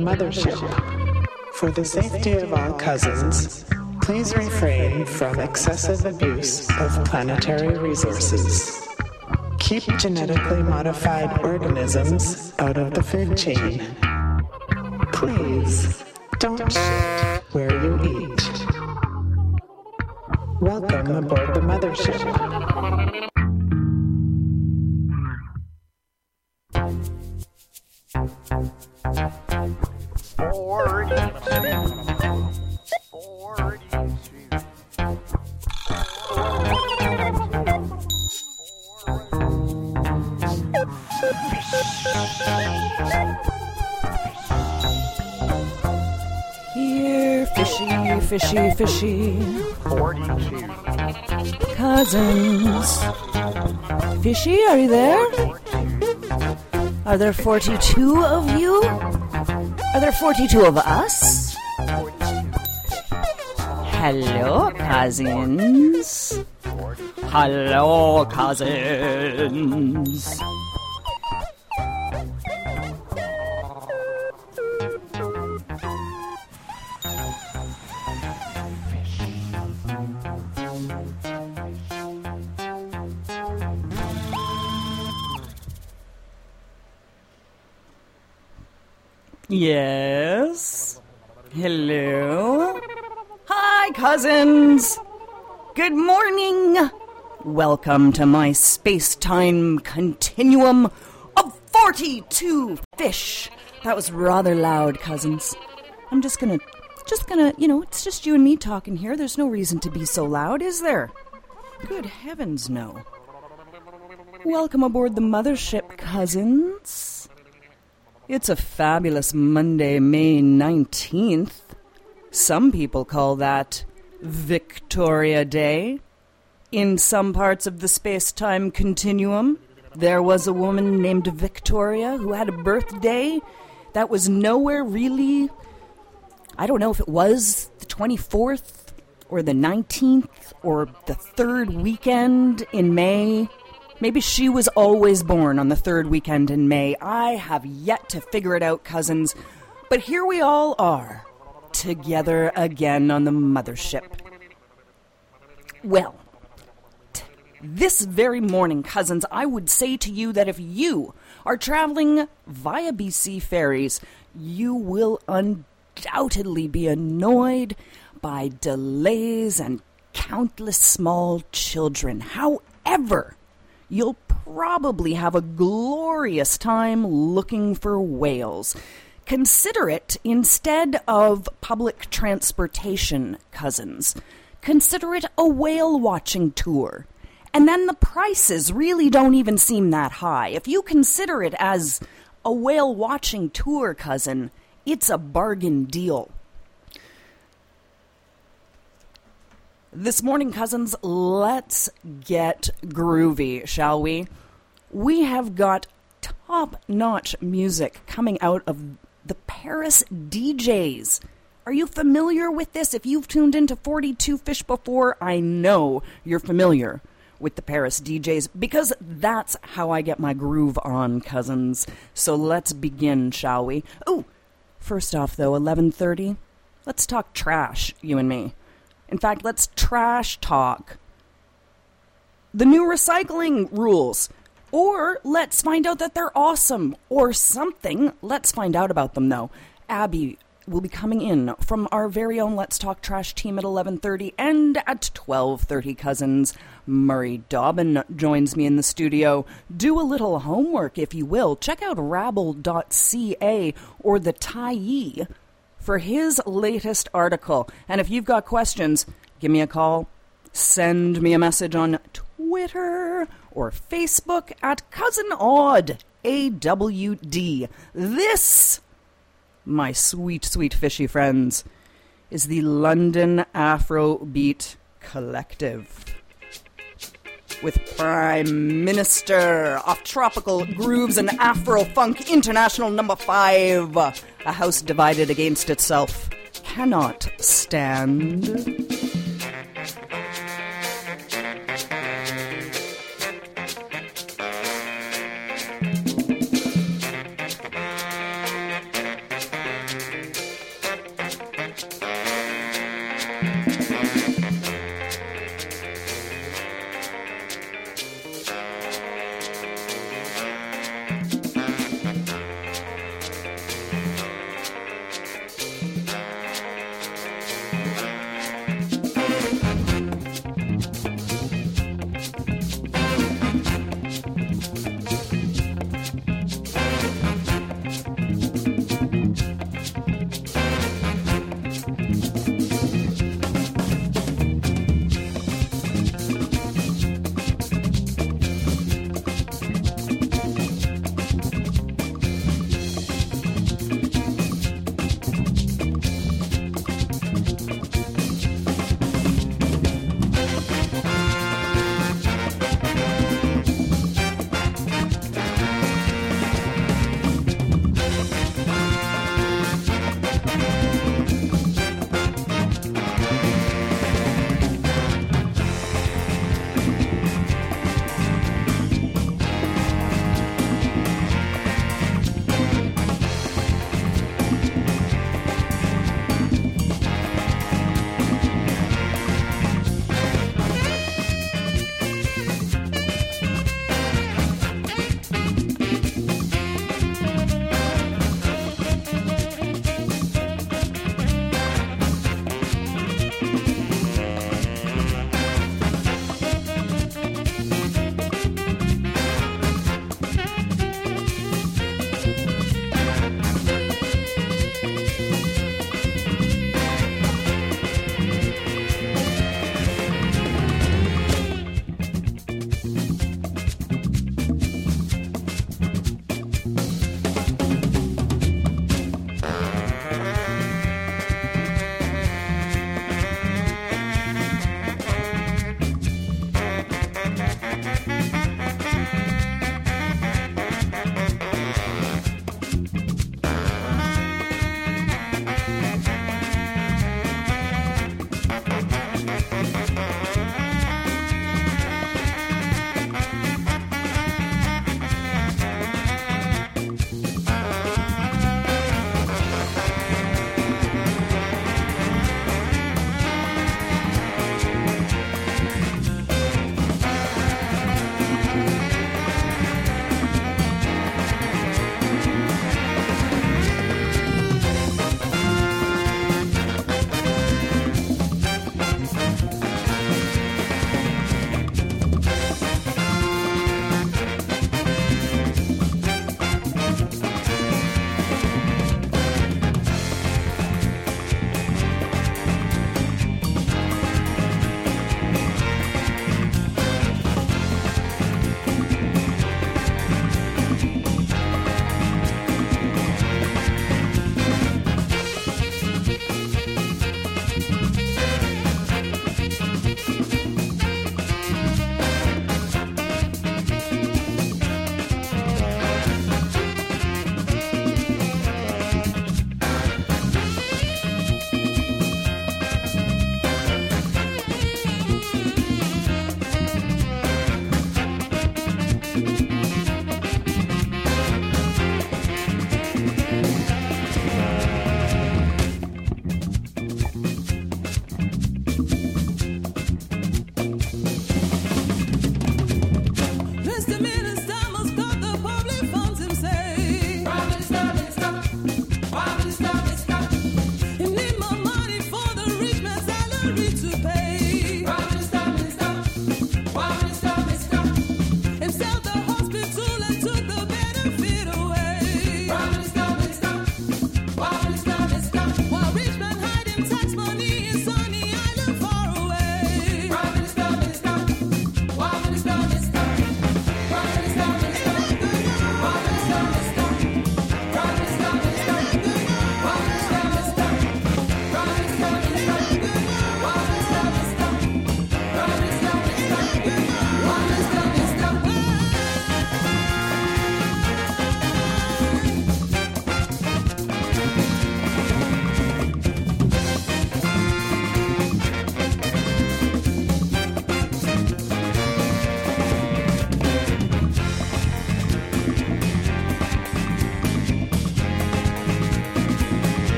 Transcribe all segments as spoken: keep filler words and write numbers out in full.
mothership. For the safety of all cousins, please refrain from excessive abuse of planetary resources. Keep genetically modified organisms out of the food chain. Please don't shit where you eat. Welcome aboard the mothership. Here, fishy, fishy, fishy. forty-two. Cousins. Fishy, are you there? Are there forty-two of you? Are there forty-two of us? Hello, cousins. Hello, cousins. Yes. Hello. Hi, cousins. Good morning. Welcome to my space-time continuum of forty-two fish. That was rather loud, cousins. I'm just gonna, just gonna, you know, it's just you and me talking here. There's no reason to be so loud, is there? Good heavens, no. Welcome aboard the mothership, cousins. It's a fabulous Monday, May nineteenth. Some people call that Victoria Day. In some parts of the space-time continuum, there was a woman named Victoria who had a birthday that was nowhere really... I don't know if it was the twenty-fourth or the nineteenth or the third weekend in May. Maybe she was always born on the third weekend in May. I have yet to figure it out, cousins. But here we all are, together again on the mothership. Well, t- this very morning, cousins, I would say to you that if you are traveling via B C ferries, you will undoubtedly be annoyed by delays and countless small children. However, you'll probably have a glorious time looking for whales. Consider it instead of public transportation, cousins. Consider it a whale watching tour. And then the prices really don't even seem that high. If you consider it as a whale watching tour, cousin, it's a bargain deal. This morning, cousins, let's get groovy, shall we? We have got top-notch music coming out of the Paris D Js. Are you familiar with this? If you've tuned into forty-two Fish before, I know you're familiar with the Paris D Js, because that's how I get my groove on, cousins. So let's begin, shall we? Ooh, first off, though, eleven thirty, let's talk trash, you and me. In fact, let's trash talk the new recycling rules. Or let's find out that they're awesome. Or something. Let's find out about them, though. Abby will be coming in from our very own Let's Talk Trash team at eleven thirty. And at twelve thirty, cousins, Murray Dobbin joins me in the studio. Do a little homework, if you will. Check out rabble dot c a or the Tyee for his latest article. And if you've got questions, give me a call, send me a message on Twitter or Facebook at Cousin Odd, A W D. This, my sweet, sweet fishy friends, is the London Afrobeat Collective. With Prime Minister of Tropical Grooves and Afro-Funk International Number Five, a house divided against itself cannot stand.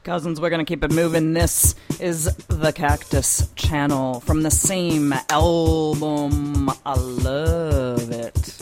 Cousins, we're going to keep it moving. This is the Cactus Channel from the same album. I love it.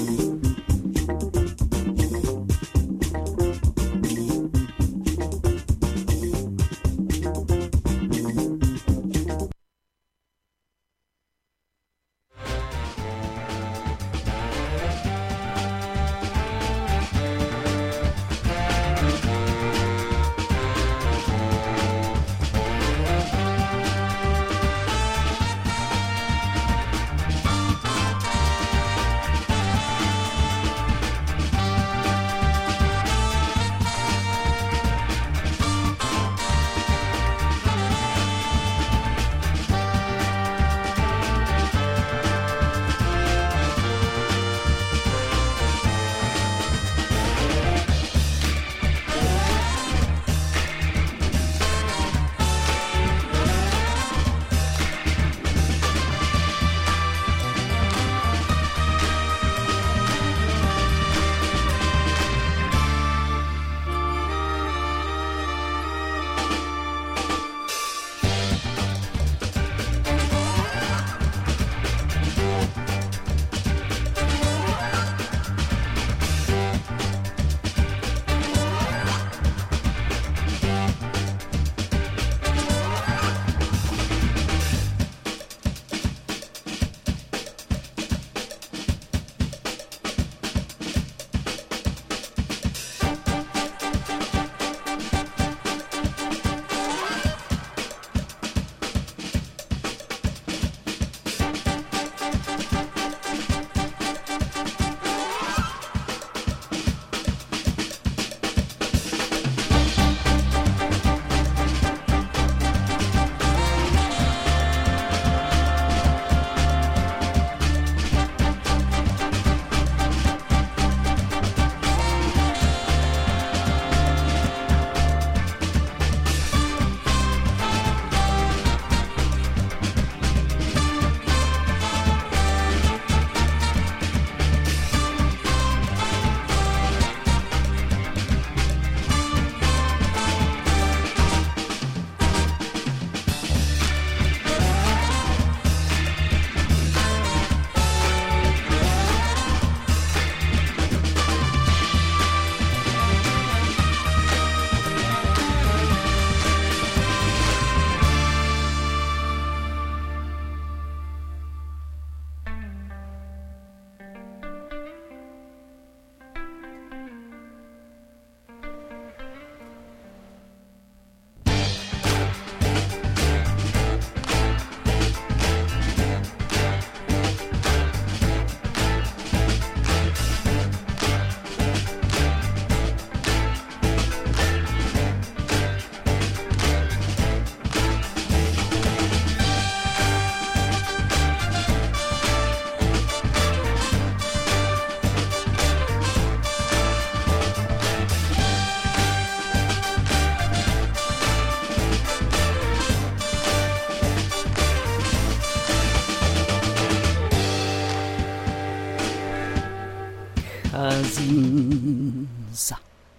Cousins.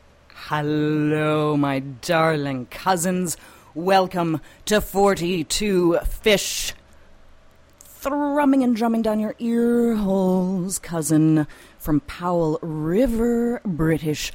Hello, my darling cousins. Welcome to forty-two Fish. Thrumming and drumming down your ear holes, cousin, from Powell River, British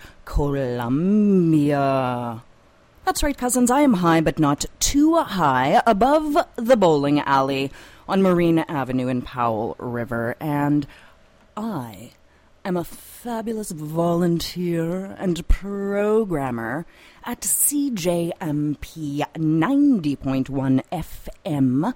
Columbia. That's right, cousins, I am high, but not too high, above the bowling alley on Marine Avenue in Powell River, and I am a fabulous volunteer and programmer at C J M P ninety point one F M,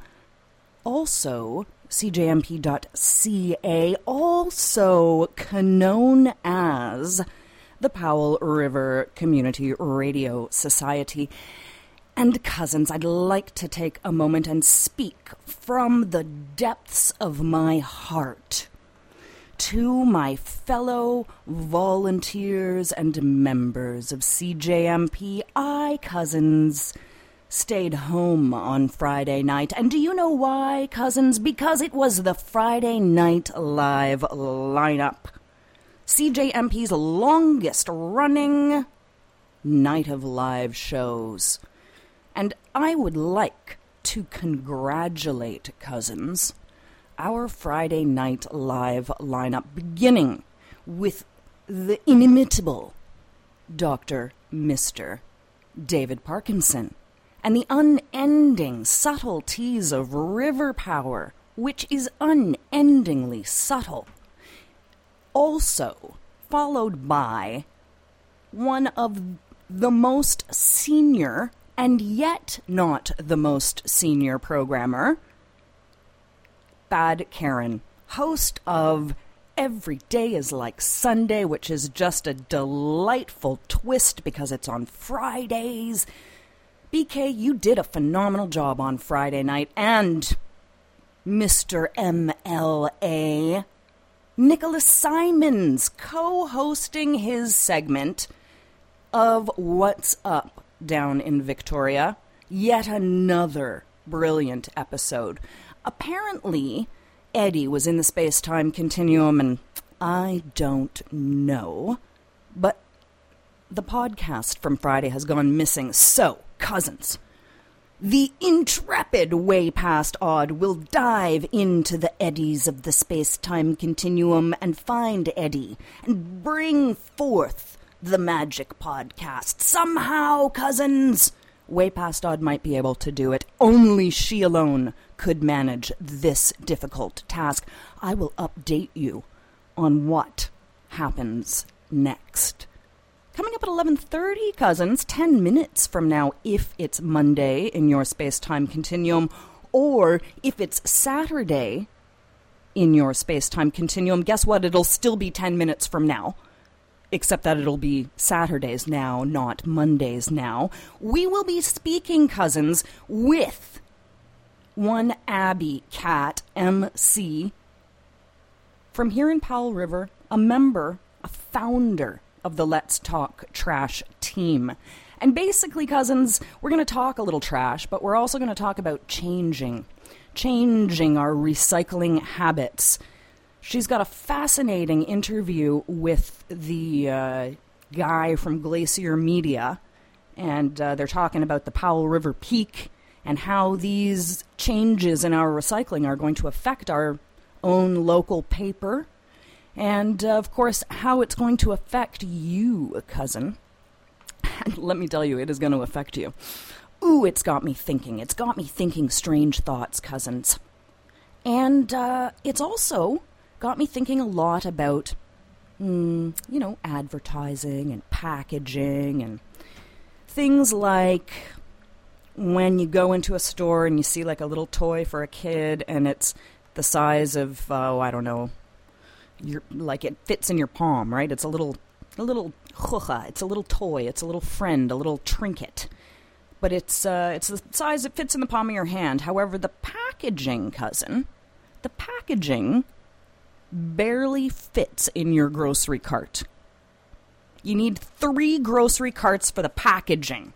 also C J M P dot C A, also known as the Powell River Community Radio Society. And cousins, I'd like to take a moment and speak from the depths of my heart to my fellow volunteers and members of C J M P. I, cousins, stayed home on Friday night. And do you know why, cousins? Because it was the Friday Night Live lineup. C J M P's longest running night of live shows. And I would like to congratulate, cousins, our Friday night live lineup, beginning with the inimitable Doctor Mister David Parkinson, and the unending subtleties of river power, which is unendingly subtle. Also followed by one of the most senior, and yet not the most senior programmer, Bad Karen, host of Every Day is Like Sunday, which is just a delightful twist because it's on Fridays. B K, you did a phenomenal job on Friday night. And Mister M L A, Nicholas Simons, co-hosting his segment of What's Up down in Victoria. Yet another brilliant episode. Apparently, Eddie was in the space-time continuum, and I don't know, but the podcast from Friday has gone missing. So, cousins, the intrepid Way Past Odd will dive into the eddies of the space-time continuum and find Eddie and bring forth the magic podcast. Somehow, cousins, Way Past Odd might be able to do it. Only she alone could manage this difficult task. I will update you on what happens next. Coming up at eleven thirty, cousins, ten minutes from now, if it's Monday in your space-time continuum, or if it's Saturday in your space-time continuum, guess what? It'll still be ten minutes from now. Except that it'll be Saturdays now, not Mondays now. We will be speaking, cousins, with one Abby Cat, M C, from here in Powell River, a member, a founder of the Let's Talk Trash team. And basically, cousins, we're going to talk a little trash, but we're also going to talk about changing, changing our recycling habits. She's got a fascinating interview with the uh, guy from Glacier Media, and uh, they're talking about the Powell River Peak and how these changes in our recycling are going to affect our own local paper, and, uh, of course, how it's going to affect you, cousin. And let me tell you, it is going to affect you. Ooh, it's got me thinking. It's got me thinking strange thoughts, cousins. And uh, it's also got me thinking a lot about, mm, you know, advertising and packaging and things like when you go into a store and you see like a little toy for a kid and it's the size of, oh, I don't know, your, like it fits in your palm, right? It's a little, a little chucha, it's a little toy, it's a little friend, a little trinket. But it's, uh, it's the size it fits in the palm of your hand. However, the packaging, cousin, the packaging barely fits in your grocery cart. You need three grocery carts for the packaging.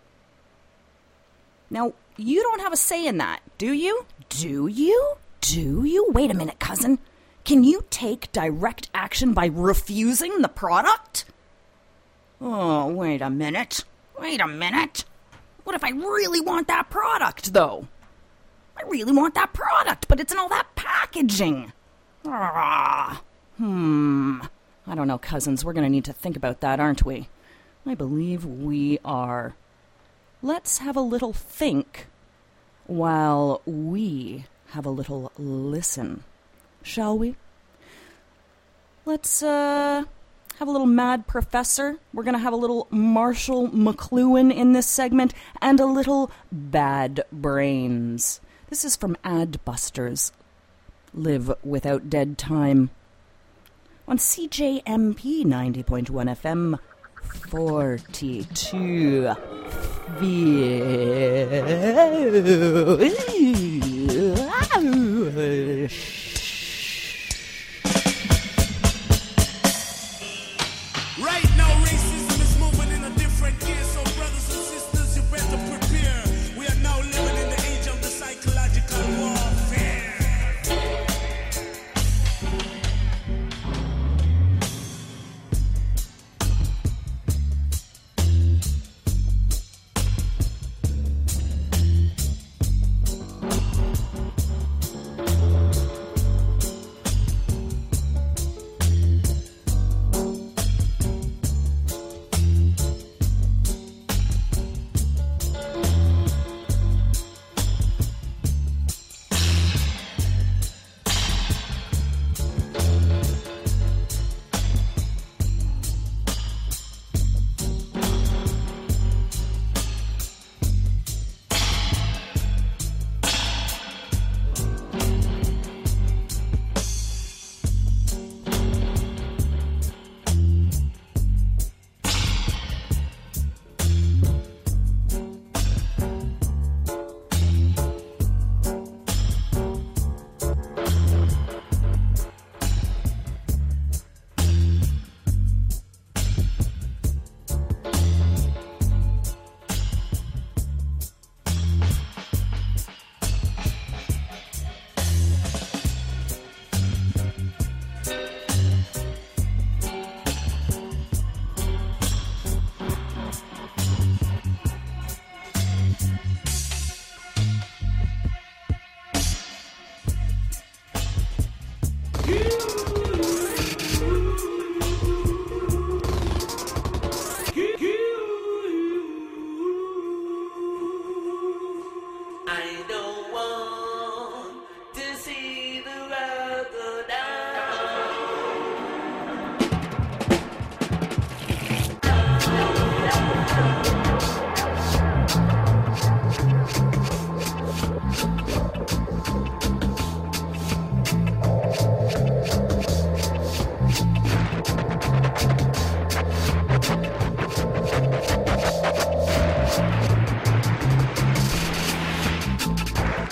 Now, you don't have a say in that, do you? Do you? Do you? Wait a minute, cousin. Can you take direct action by refusing the product? Oh, wait a minute. Wait a minute. What if I really want that product, though? I really want that product, but it's in all that packaging. Ah, hmm. I don't know, cousins. We're going to need to think about that, aren't we? I believe we are. Let's have a little think while we have a little listen, shall we? Let's uh, have a little Mad Professor. We're going to have a little Marshall McLuhan in this segment and a little Bad Brains. This is from Adbusters. Live Without Dead Time on C J M P ninety point one F M, forty-two. Right now, racism is moving in a different gear, so brothers and sisters, you better prepare. We are now living in the age of the psychological warfare.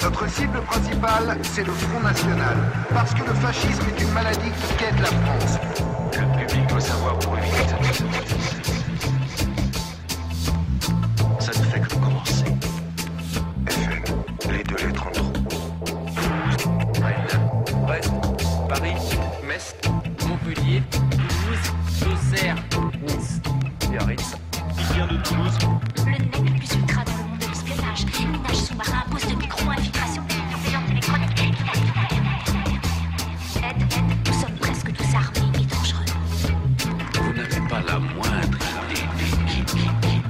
Notre cible principale, c'est le Front National, parce que le fascisme est une maladie qui guette la France. Le public doit savoir où est vite. Ça ne fait que commencer. F M, les deux lettres en trop. Rennes, Brest, Paris, Metz, Montpellier, Toulouse, Auxerre, Nice, Biarritz. Il vient de Toulouse. Le nec le plus ultra dans le monde de l'espionnage. Minage sous-marin, poste de micro, infiltration, surveillance électronique. Aide, aide, nous sommes presque tous armés et dangereux. Vous n'avez pas la moindre idée.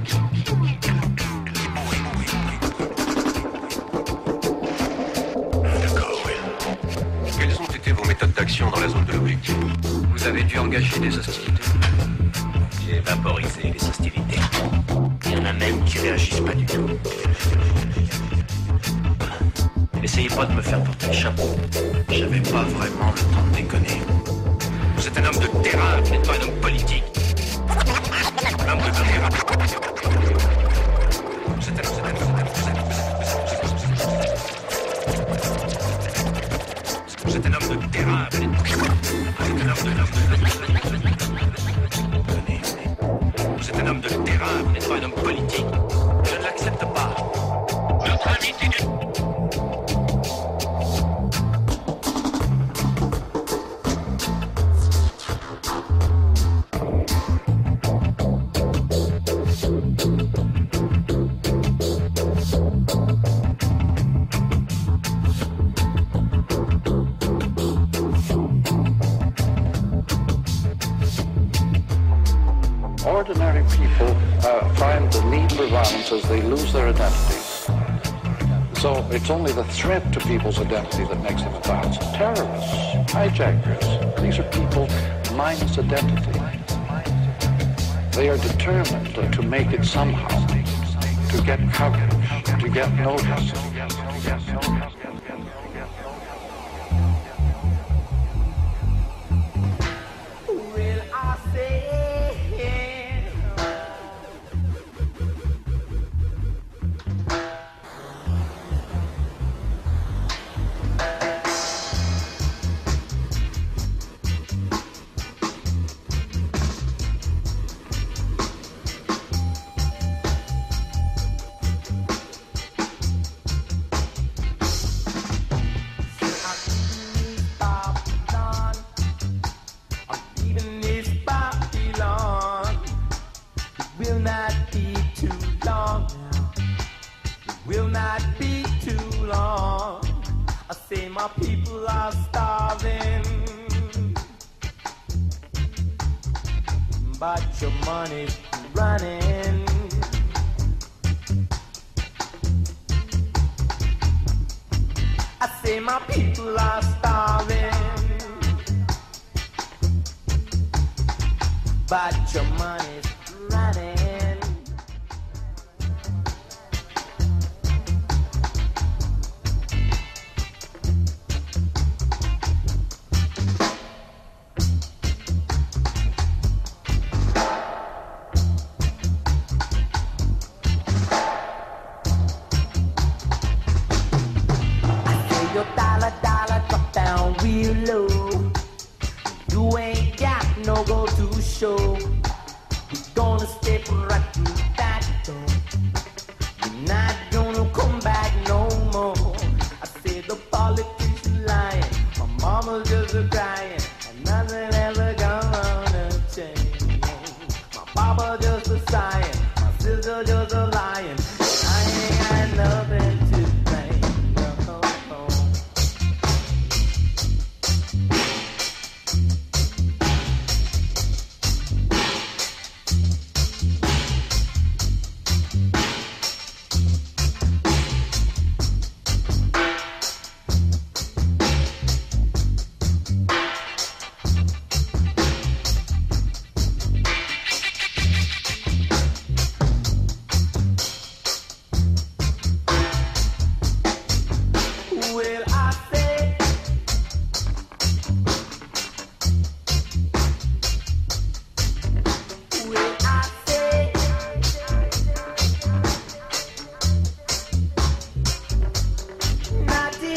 D'accord, oui. Quelles ont été vos méthodes d'action dans la zone de l'objectif? Vous avez dû engager des hostilités. J'ai vaporisé les hostilités. Il y en a même qui réagissent pas du tout. Essayez pas de me faire porter le chapeau. J'avais pas vraiment le temps de déconner. Vous êtes un homme de terrain, vous n'êtes pas un homme politique. Un homme de terrain. Vous êtes un homme de terrain. Vous êtes un homme de terrain. Vous êtes un homme de Vous êtes un homme de terrain, vous n'êtes pas un homme politique. Je ne l'accepte pas. Notre amitié du... Ordinary people uh, find the need for violence as they lose their identities. So it's only the threat to people's identity that makes them violent. Terrorists, hijackers, these are people minus identity. They are determined to make it somehow, to get coverage, to get notice.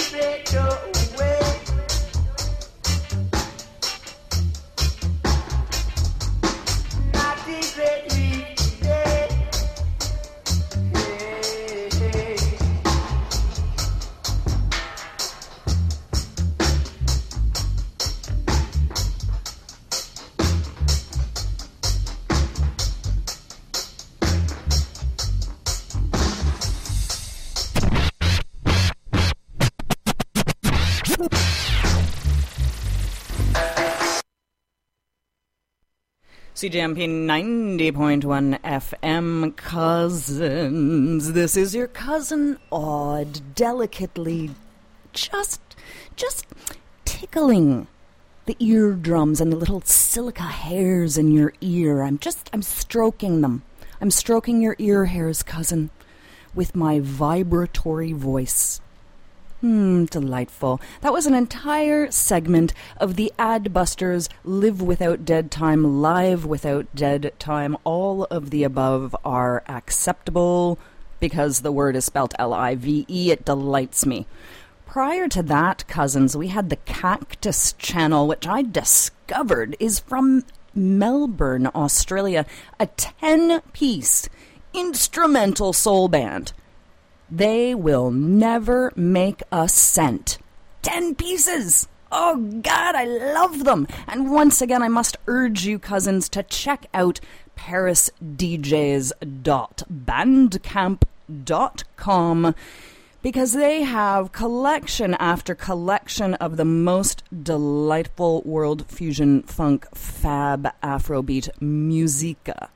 secret doorway. Not secretly today. Hey, hey. C J M P ninety point one F M, cousins. This is your cousin Odd, delicately just, just tickling the eardrums and the little silica hairs in your ear. I'm just, I'm stroking them. I'm stroking your ear hairs, cousin, with my vibratory voice. Hmm, delightful. That was an entire segment of the Adbusters Live Without Dead Time, Live Without Dead Time. All of the above are acceptable because the word is spelt L I V E. It delights me. Prior to that, cousins, we had the Cactus Channel, which I discovered is from Melbourne, Australia. A ten-piece instrumental soul band. They will never make a cent. Ten pieces! Oh, God, I love them! And once again, I must urge you, cousins, to check out paris d js dot bandcamp dot com because they have collection after collection of the most delightful world fusion funk fab Afrobeat musica.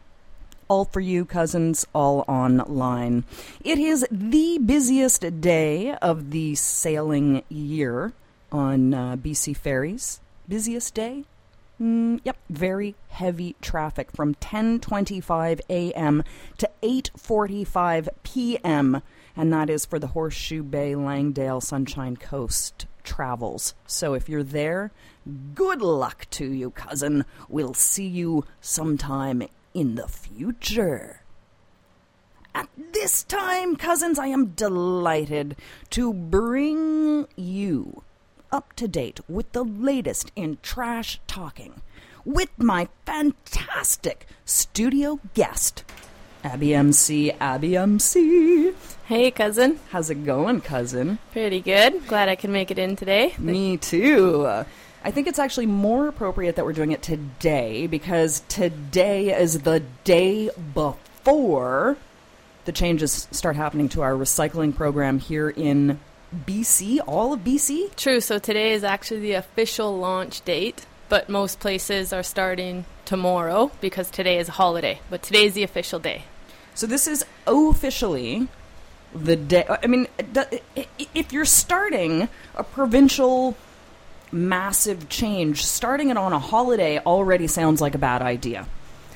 All for you, cousins, all online. It is the busiest day of the sailing year on uh, B C ferries. Busiest day? Mm, yep, very heavy traffic from ten twenty-five a.m. to eight forty-five p.m., and that is for the Horseshoe Bay, Langdale, Sunshine Coast travels. So if you're there, good luck to you, cousin. We'll see you sometime in the future. At this time, cousins, I am delighted to bring you up to date with the latest in trash talking with my fantastic studio guest, Abby M C. Abby M C. Hey, cousin. How's it going, cousin? Pretty good. Glad I could make it in today. Me too. Uh, I think it's actually more appropriate that we're doing it today because today is the day before the changes start happening to our recycling program here in B C, all of B C. True, so today is actually the official launch date, but most places are starting tomorrow because today is a holiday, but today is the official day. So this is officially the day. I mean, if you're starting a provincial massive change, starting it on a holiday already sounds like a bad idea.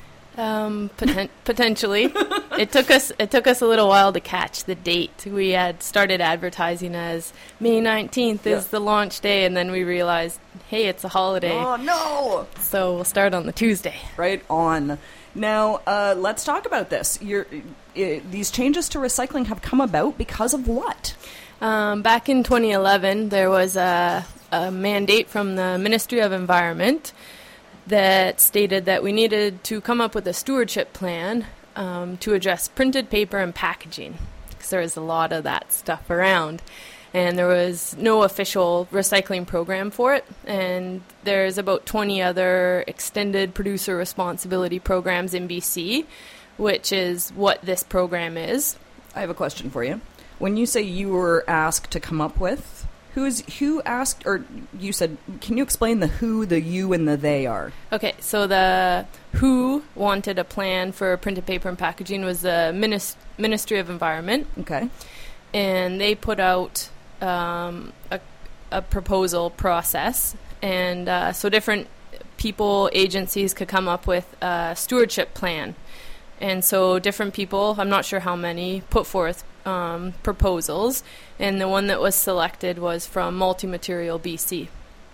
Um, poten- potentially. It took us it took us a little while to catch the date. We had started advertising as May nineteenth is yeah. the launch day, and then we realized, hey, it's a holiday. Oh, no! So we'll start on the Tuesday. Right on. Now, uh, let's talk about this. You're, uh, these changes to recycling have come about because of what? Um, back in twenty eleven, there was a, a mandate from the Ministry of Environment that stated that we needed to come up with a stewardship plan um, to address printed paper and packaging, because there was a lot of that stuff around. And there was no official recycling program for it. And there's about twenty other extended producer responsibility programs in B C, which is what this program is. I have a question for you. When you say you were asked to come up with, who's who asked, or you said, can you explain the who, the you, and the they are? Okay, so the who wanted a plan for printed paper and packaging was the Minis- Ministry of Environment. Okay. And they put out um, a, a proposal process, and uh, so different people, agencies could come up with a stewardship plan. And so different people, I'm not sure how many, put forth um, proposals, and the one that was selected was from Multi-Material B C.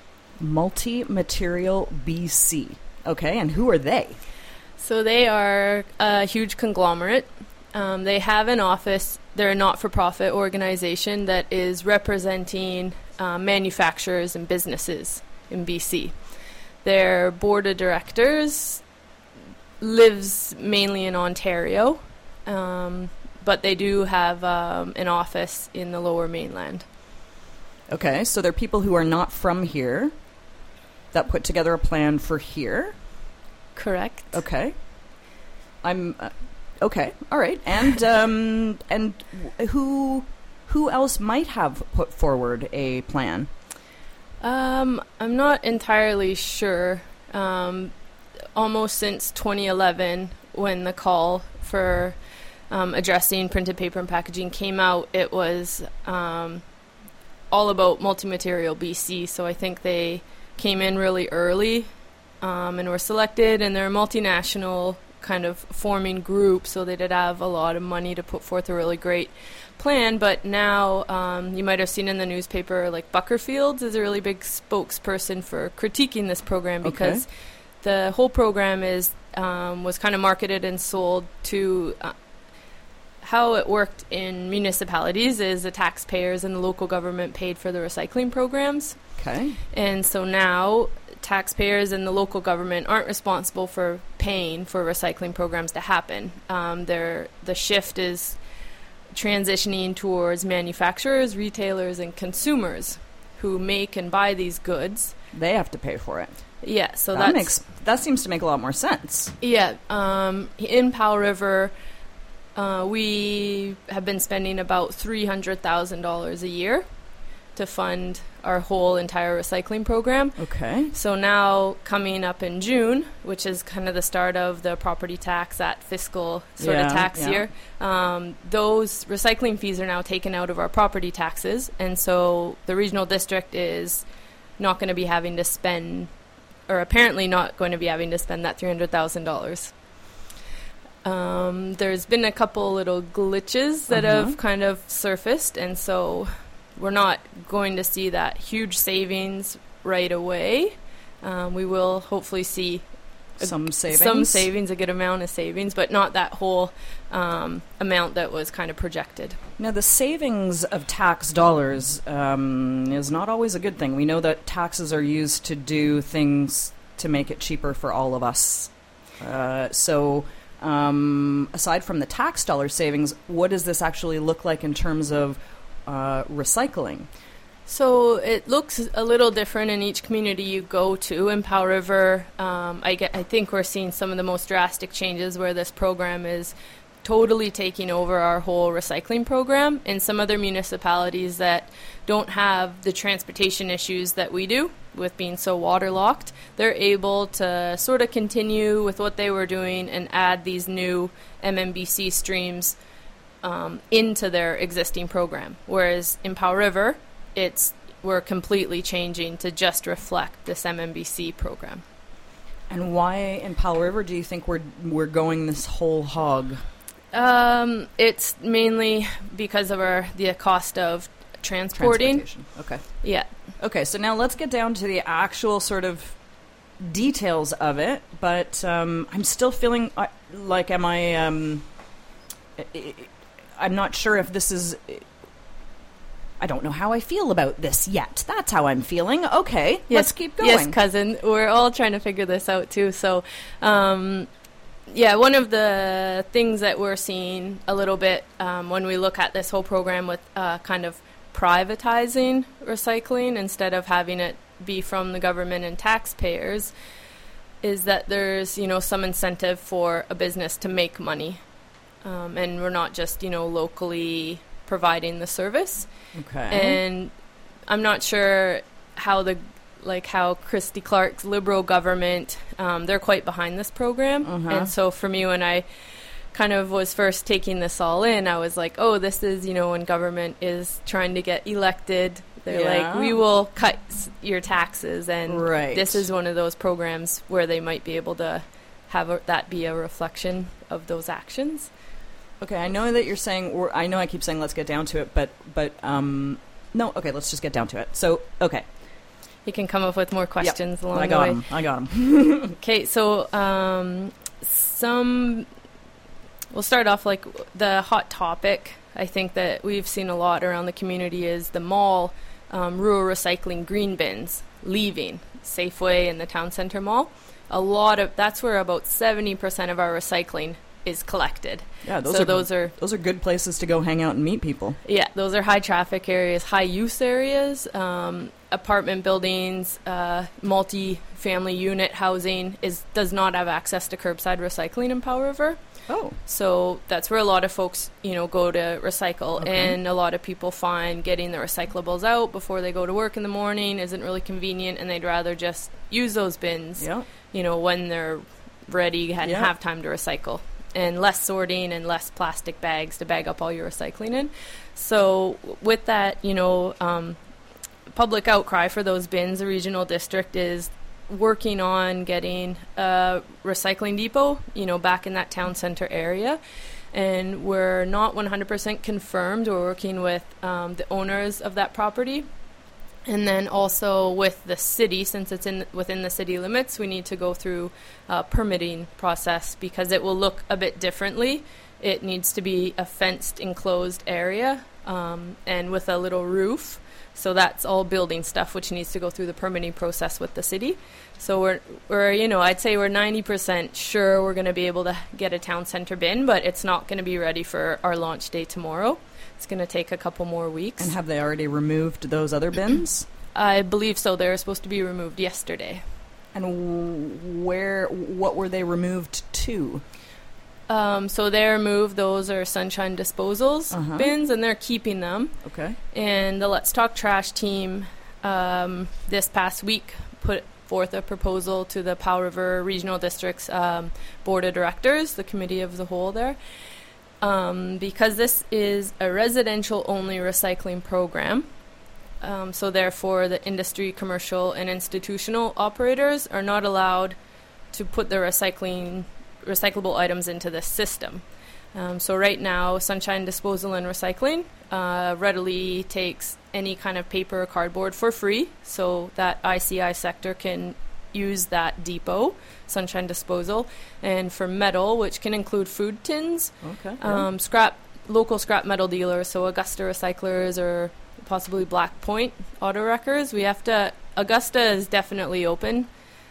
Multi-Material B C. Okay, and who are they? So they are a huge conglomerate. Um, they have an office. They're a not-for-profit organization that is representing uh, manufacturers and businesses in B C. Their board of directors lives mainly in Ontario, um, but they do have um, an office in the Lower Mainland. Okay, so they're people who are not from here that put together a plan for here. Correct. Okay. I'm uh, okay. All right. And um, and who who else might have put forward a plan? Um, I'm not entirely sure. Um, almost since twenty eleven, when the call for um, addressing printed paper and packaging came out, it was um, all about Multi-Material B C. So I think they came in really early um, and were selected, and they're a multinational kind of forming group, so they did have a lot of money to put forth a really great plan. But now um, you might have seen in the newspaper, like Buckerfields is a really big spokesperson for critiquing this program, because Okay. the whole program is um, was kind of marketed and sold to uh, how it worked in municipalities is the taxpayers and the local government paid for the recycling programs. Okay. And so now taxpayers and the local government aren't responsible for paying for recycling programs to happen. Um, they're, the shift is transitioning towards manufacturers, retailers, and consumers who make and buy these goods. They have to pay for it. Yeah, so that that's, makes that seems to make a lot more sense. Yeah, um, in Powell River, uh, we have been spending about three hundred thousand dollars a year to fund our whole entire recycling program. Okay. So now, coming up in June, which is kind of the start of the property tax, that fiscal sort Yeah, of tax yeah. year, um, those recycling fees are now taken out of our property taxes, and so the regional district is not going to be having to spend, or apparently not going to be having to spend that three hundred thousand dollars. Um, there's been a couple little glitches that Uh-huh. have kind of surfaced, and so we're not going to see that huge savings right away. Um, we will hopefully see a, Some savings. some savings, a good amount of savings, but not that whole um, amount that was kind of projected. Now, the savings of tax dollars um, is not always a good thing. We know that taxes are used to do things to make it cheaper for all of us. Uh, so, um, aside from the tax dollar savings, what does this actually look like in terms of uh, recycling? So it looks a little different in each community you go to. In Powell River, um, I, get, I think we're seeing some of the most drastic changes where this program is totally taking over our whole recycling program. In some other municipalities that don't have the transportation issues that we do with being so waterlocked, they're able to sort of continue with what they were doing and add these new M M B C streams um, into their existing program. Whereas in Powell River, it's we're completely changing to just reflect this M M B C program. And why in Powell River do you think we're we're going this whole hog? Um, it's mainly because of our the cost of transporting. Transportation. Okay. Yeah. Okay, so now let's get down to the actual sort of details of it. But um, I'm still feeling uh, like, am I? Um, I- I- I'm not sure if this is. I don't know how I feel about this yet. That's how I'm feeling. Okay, Yes, let's keep going. Yes, cousin. We're all trying to figure this out too. So, um, yeah, one of the things that we're seeing a little bit um, when we look at this whole program with uh, kind of privatizing recycling instead of having it be from the government and taxpayers is that there's, you know, some incentive for a business to make money. Um, and we're not just, you know, locally providing the service. Okay. And I'm not sure how the like how Christy Clark's Liberal government, um, they're quite behind this program. Uh-huh. And so for me, when I kind of was first taking this all in, I was like, oh, this is, you know, when government is trying to get elected, they're Yeah. like, we will cut s- your taxes. And Right. this is one of those programs where they might be able to have a, that be a reflection of those actions. Okay, I know that you're saying, or I know I keep saying let's get down to it, but, but, um, no, okay, let's just get down to it. So, okay. You can come up with more questions Yep, along I the got way. him. I got him. Okay, so um, some we'll start off like the hot topic. I think that we've seen a lot around the community is the mall um, rural recycling green bins leaving Safeway and the town center mall. A lot of that's where about seventy percent of our recycling is collected. Yeah, those so are those are those are good places to go hang out and meet people. Yeah, those are high traffic areas, high use areas, um, apartment buildings, uh, multi-family unit housing is does not have access to curbside recycling in Powell River. Oh, so that's where a lot of folks, you know, go to recycle, Okay. and a lot of people find getting the recyclables out before they go to work in the morning isn't really convenient, and they'd rather just use those bins, Yeah. you know, when they're ready and Yeah. have time to recycle. And less sorting and less plastic bags to bag up all your recycling in. So with that, you know, um, public outcry for those bins, the regional district is working on getting a recycling depot, you know, back in that town center area. And we're not one hundred percent confirmed. We're working with um, the owners of that property. And then also with the city, since it's in within the city limits, we need to go through a permitting process because it will look a bit differently. It needs to be a fenced, enclosed area um, and with a little roof. So that's all building stuff, which needs to go through the permitting process with the city. So we're, we're you know, I'd say we're ninety percent sure we're going to be able to get a town center bin, but it's not going to be ready for our launch day tomorrow. It's going to take a couple more weeks. And have they already removed those other bins? I believe so. They were supposed to be removed yesterday. And w- where, what were they removed to? Um, so they removed, those are Sunshine Disposals Uh-huh. bins, and they're keeping them. Okay. And the Let's Talk Trash team um, this past week put forth a proposal to the Powell River Regional District's um, Board of Directors, the committee of the whole there. Um, because this is a residential-only recycling program, um, so therefore the industry, commercial, and institutional operators are not allowed to put their recycling recyclable items into this system. Um, so right now, Sunshine Disposal and Recycling uh, readily takes any kind of paper or cardboard for free, so that I C I sector can use that depot, Sunshine Disposal, and for metal, which can include food tins, Okay. yeah. um, scrap, local scrap metal dealers, so Augusta Recyclers or possibly Black Point Auto Wreckers. We have to, Augusta is definitely open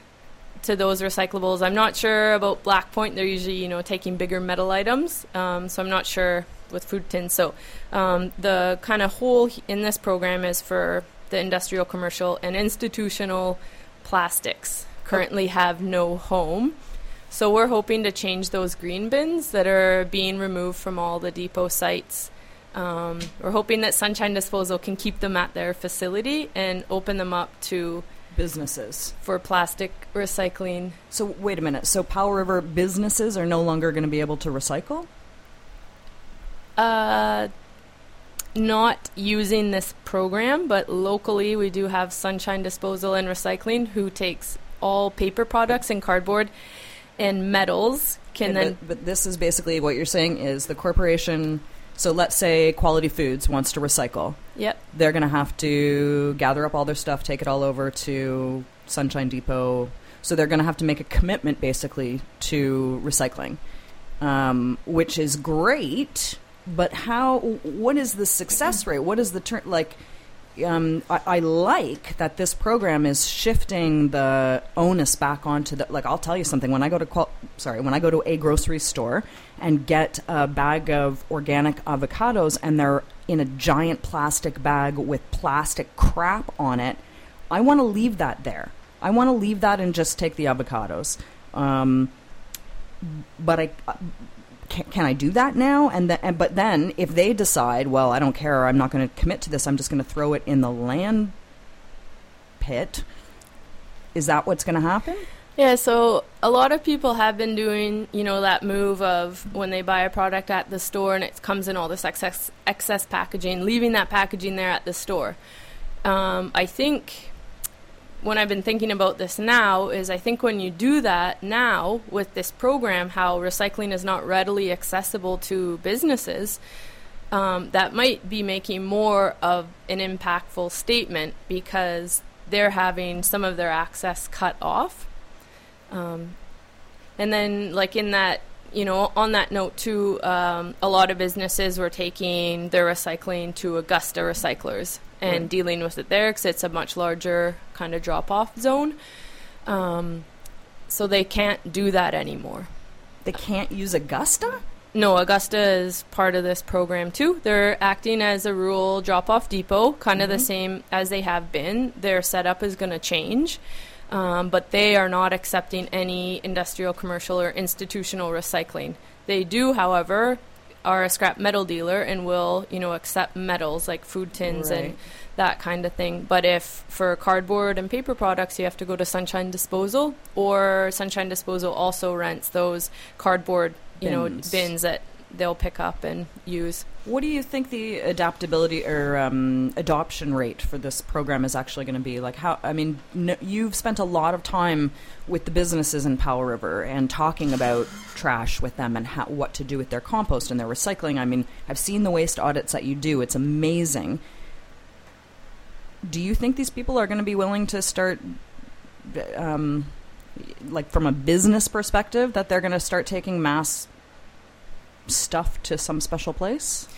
to those recyclables. I'm not sure about Black Point. They're usually, you know, taking bigger metal items, um, so I'm not sure with food tins. So um, the kind of whole in this program is for the industrial, commercial, and institutional plastics currently have no home. So we're hoping to change those green bins that are being removed from all the depot sites. Um, we're hoping that Sunshine Disposal can keep them at their facility and open them up to businesses for plastic recycling. So wait a minute. So Powell River businesses are no longer going to be able to recycle? Uh, not using this program, but locally we do have Sunshine Disposal and Recycling, who takes all paper products and cardboard and metals. Can Okay, then, but, but this is basically what you're saying is the corporation. So let's say Quality Foods wants to recycle. Yep. They're going to have to gather up all their stuff, take it all over to Sunshine Depot. So they're going to have to make a commitment, basically, to recycling, um, which is great. But how? What is the success rate? What is the turn? Like, um, I, I like that this program is shifting the onus back onto the. Like, I'll tell you something. When I go to qual- sorry, when I go to a grocery store and get a bag of organic avocados, and they're in a giant plastic bag with plastic crap on it, I want to leave that there. I want to leave that and just take the avocados. Um, but I. Can, can I do that now? And, the, and but then if they decide, well, I don't care, I'm not going to commit to this, I'm just going to throw it in the land pit, is that what's going to happen? Yeah, so a lot of people have been doing, you know, that move of when they buy a product at the store and it comes in all this excess, excess packaging, leaving that packaging there at the store. Um, I think when I've been thinking about this now is I think when you do that now with this program, how recycling is not readily accessible to businesses, um, that might be making more of an impactful statement because they're having some of their access cut off. Um, and then like in that you know, on that note too, um, a lot of businesses were taking their recycling to Augusta recyclers and Right. dealing with it there because it's a much larger kind of drop-off zone. Um, so they can't do that anymore. They can't use Augusta? No, Augusta is part of this program too. They're acting as a rural drop-off depot, kind of Mhm. the same as they have been. Their setup is going to change, um, but they are not accepting any industrial, commercial, or institutional recycling. They do, however, are a scrap metal dealer and will, you know, accept metals like food tins Right. and that kind of thing. But if for cardboard and paper products, you have to go to Sunshine Disposal, or Sunshine Disposal also rents those cardboard, you know, Bins. bins that they'll pick up and use. What do you think the adaptability or um, adoption rate for this program is actually going to be? Like, how? I mean, n- you've spent a lot of time with the businesses in Powell River and talking about trash with them and how, what to do with their compost and their recycling. I mean, I've seen the waste audits that you do. It's amazing. Do you think these people are going to be willing to start, um, like from a business perspective, that they're going to start taking mass stuff to some special place?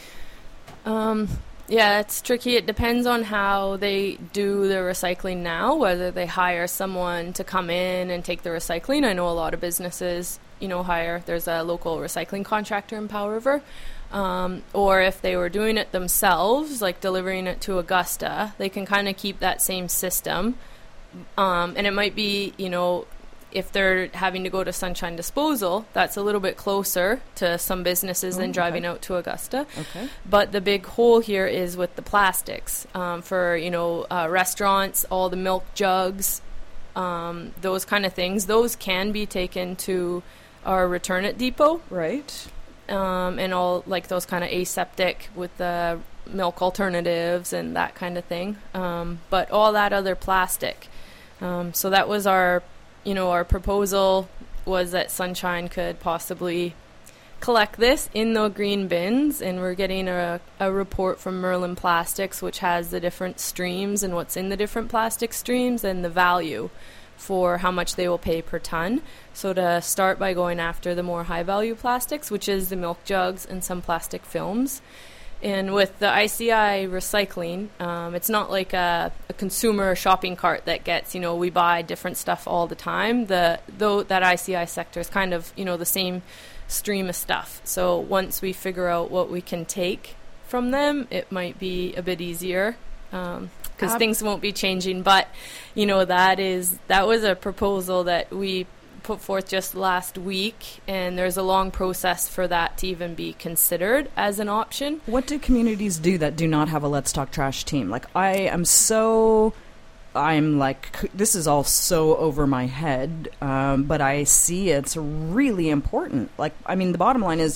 Um, yeah, it's tricky. It depends on how they do the recycling now, whether they hire someone to come in and take the recycling. I know a lot of businesses, you know, hire, there's a local recycling contractor in Powell River. Um, or if they were doing it themselves, like delivering it to Augusta, they can kind of keep that same system. Um, and it might be, you know, if they're having to go to Sunshine Disposal, that's a little bit closer to some businesses Oh, than driving okay. out to Augusta. Okay. But the big hole here is with the plastics. Um, for, you know, uh, restaurants, all the milk jugs, um, those kind of things, those can be taken to our Return It depot. Right. Um, and all, like, those kind of aseptic with the milk alternatives and that kind of thing. Um, but all that other plastic. Um, so that was our... You know, our proposal was that Sunshine could possibly collect this in the green bins, and we're getting a, a report from Merlin Plastics, which has the different streams and what's in the different plastic streams and the value for how much they will pay per ton. So to start by going after the more high-value plastics, which is the milk jugs and some plastic films. And with the I C I recycling, um, it's not like a, a consumer shopping cart that gets, you know, we buy different stuff all the time. The though that I C I sector is kind of, you know, the same stream of stuff. So once we figure out what we can take from them, it might be a bit easier because um, things won't be changing. But, you know, that is that was a proposal that we put forth just last week, and there's a long process for that to even be considered as an option. What do communities do that do not have a Let's Talk Trash team? Like, I am so, I'm like, c- this is all so over my head, um, but I see it's really important. Like, I mean, the bottom line is,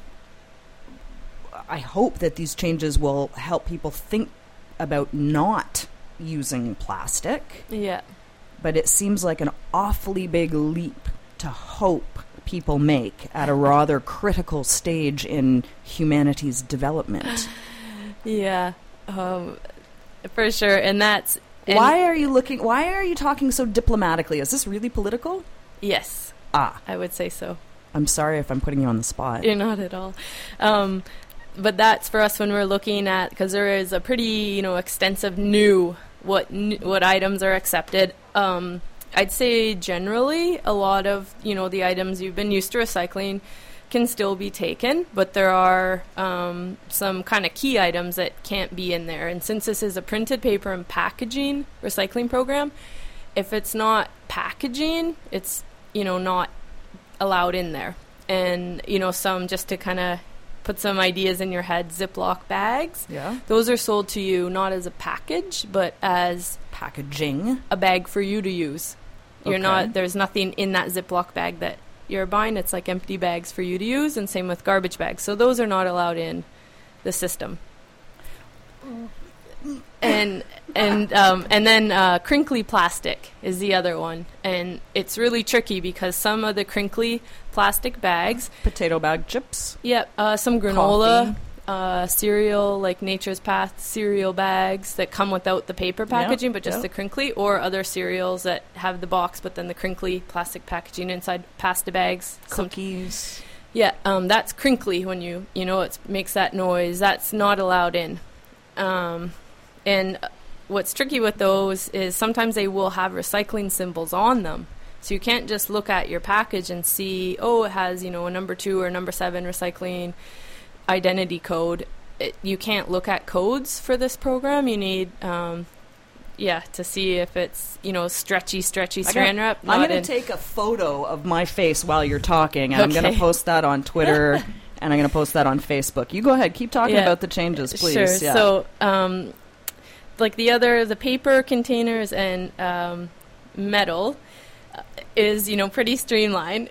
I hope that these changes will help people think about not using plastic. Yeah. But it seems like an awfully big leap to hope people make at a rather critical stage in humanity's development. Yeah, um, for sure. And that's... And Why are you looking, why are you talking so diplomatically? Is this really political? Yes. Ah. I would say so. I'm sorry if I'm putting you on the spot. You're not at all. Um, but that's for us when we're looking at, because there is a pretty, you know, extensive new, what, n- what items are accepted. Um, I'd say generally a lot of, you know, the items you've been used to recycling can still be taken, but there are um, some kind of key items that can't be in there. And since this is a printed paper and packaging recycling program, if it's not packaging, it's, you know, not allowed in there. And, you know, some, just to kind of put some ideas in your head, Ziploc bags. Yeah. Those are sold to you not as a package, but as packaging, a bag for you to use. You're Okay. not, there's nothing in that Ziploc bag that you're buying. It's like empty bags for you to use, and same with garbage bags. So those are not allowed in the system. And and um, and then uh, crinkly plastic is the other one, and it's really tricky because some of the crinkly plastic bags, potato bag chips, yep, uh, some granola, Coffee. uh, cereal like Nature's Path cereal bags that come without the paper packaging, but just yep. the crinkly, or other cereals that have the box but then the crinkly plastic packaging inside, pasta bags, some- cookies. Yeah, um, that's crinkly when you, you know, it makes that noise. That's not allowed in. Um, and what's tricky with those is sometimes they will have recycling symbols on them. So you can't just look at your package and see, oh, it has, you know, a number two or number seven recycling identity code. It, you can't look at codes for this program. You need, um, yeah, to see if it's, you know, stretchy, stretchy saran wrap. I'm going to take a photo of my face while you're talking, and okay. I'm going to post that on Twitter, and I'm going to post that on Facebook. You go ahead. Keep talking yeah. about the changes, please. Sure. Yeah. So, um, like the other, the paper containers and um, metal is, you know, pretty streamlined.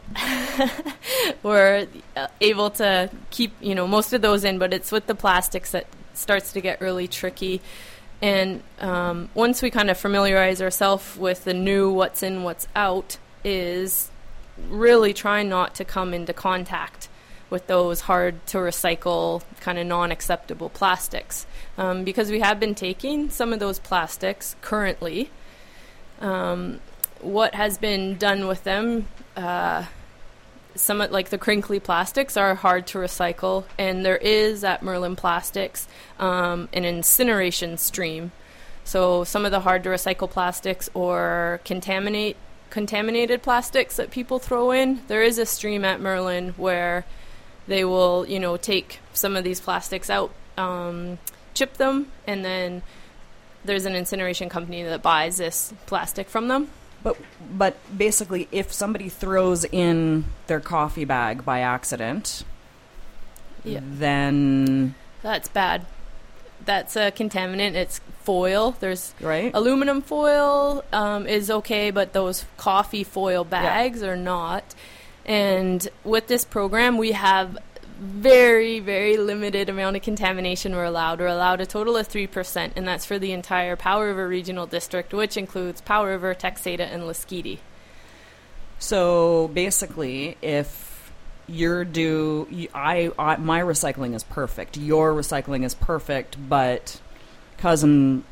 We're uh, able to keep, you know, most of those in, but it's with the plastics that starts to get really tricky. And um, once we kind of familiarize ourselves with the new what's in, what's out, is really trying not to come into contact with those hard to recycle, kind of non-acceptable plastics. Um, because we have been taking some of those plastics currently. Um, what has been done with them, uh, some of, like the crinkly plastics are hard to recycle, and there is at Merlin Plastics um, an incineration stream. So some of the hard to recycle plastics or contaminate contaminated plastics that people throw in, there is a stream at Merlin where they will, you know, take some of these plastics out, um, chip them, and then there's an incineration company that buys this plastic from them. But but basically, if somebody throws in their coffee bag by accident, yeah. then... That's bad. That's a contaminant. It's foil. There's right. aluminum foil um, is okay, but those coffee foil bags yeah. are not. And with this program, we have very, very limited amount of contamination we're allowed. We're allowed a total of three percent, and that's for the entire Powder River Regional District, which includes Powder River, Texada, and Lasqueti. So basically, if you're due, you, I, I, my recycling is perfect, your recycling is perfect, but cousin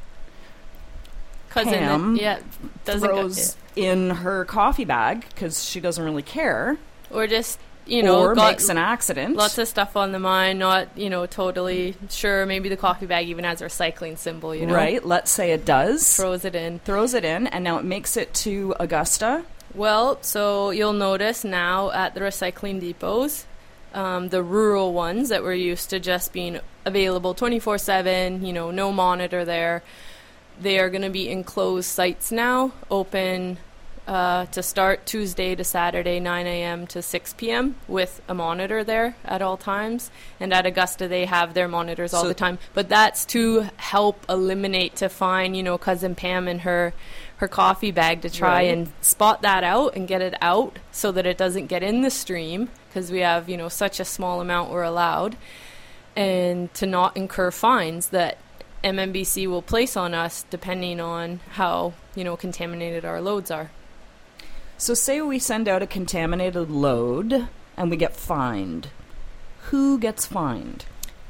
Cousin Pam that, yeah, doesn't throws go, yeah. in her coffee bag because she doesn't really care. Or just... You know, or got makes an accident. Lots of stuff on the mind, not, you know, totally sure. Maybe the coffee bag even has a recycling symbol, you know. Right, let's say it does. Throws it in. Throws it in, and now it makes it to Augusta. Well, so you'll notice now at the recycling depots, um, the rural ones that were used to just being available twenty-four seven, you know, no monitor there, they are going to be enclosed sites now, open... Uh, to start Tuesday to Saturday, nine a.m. to six p.m. with a monitor there at all times. And at Augusta, they have their monitors all so the time. But that's to help eliminate, to find, you know, Cousin Pam and her her coffee bag, to try right. and spot that out and get it out so that it doesn't get in the stream, because we have, you know, such a small amount we're allowed, and to not incur fines that M M B C will place on us depending on how, you know, contaminated our loads are. So say we send out a contaminated load and we get fined. Who gets fined?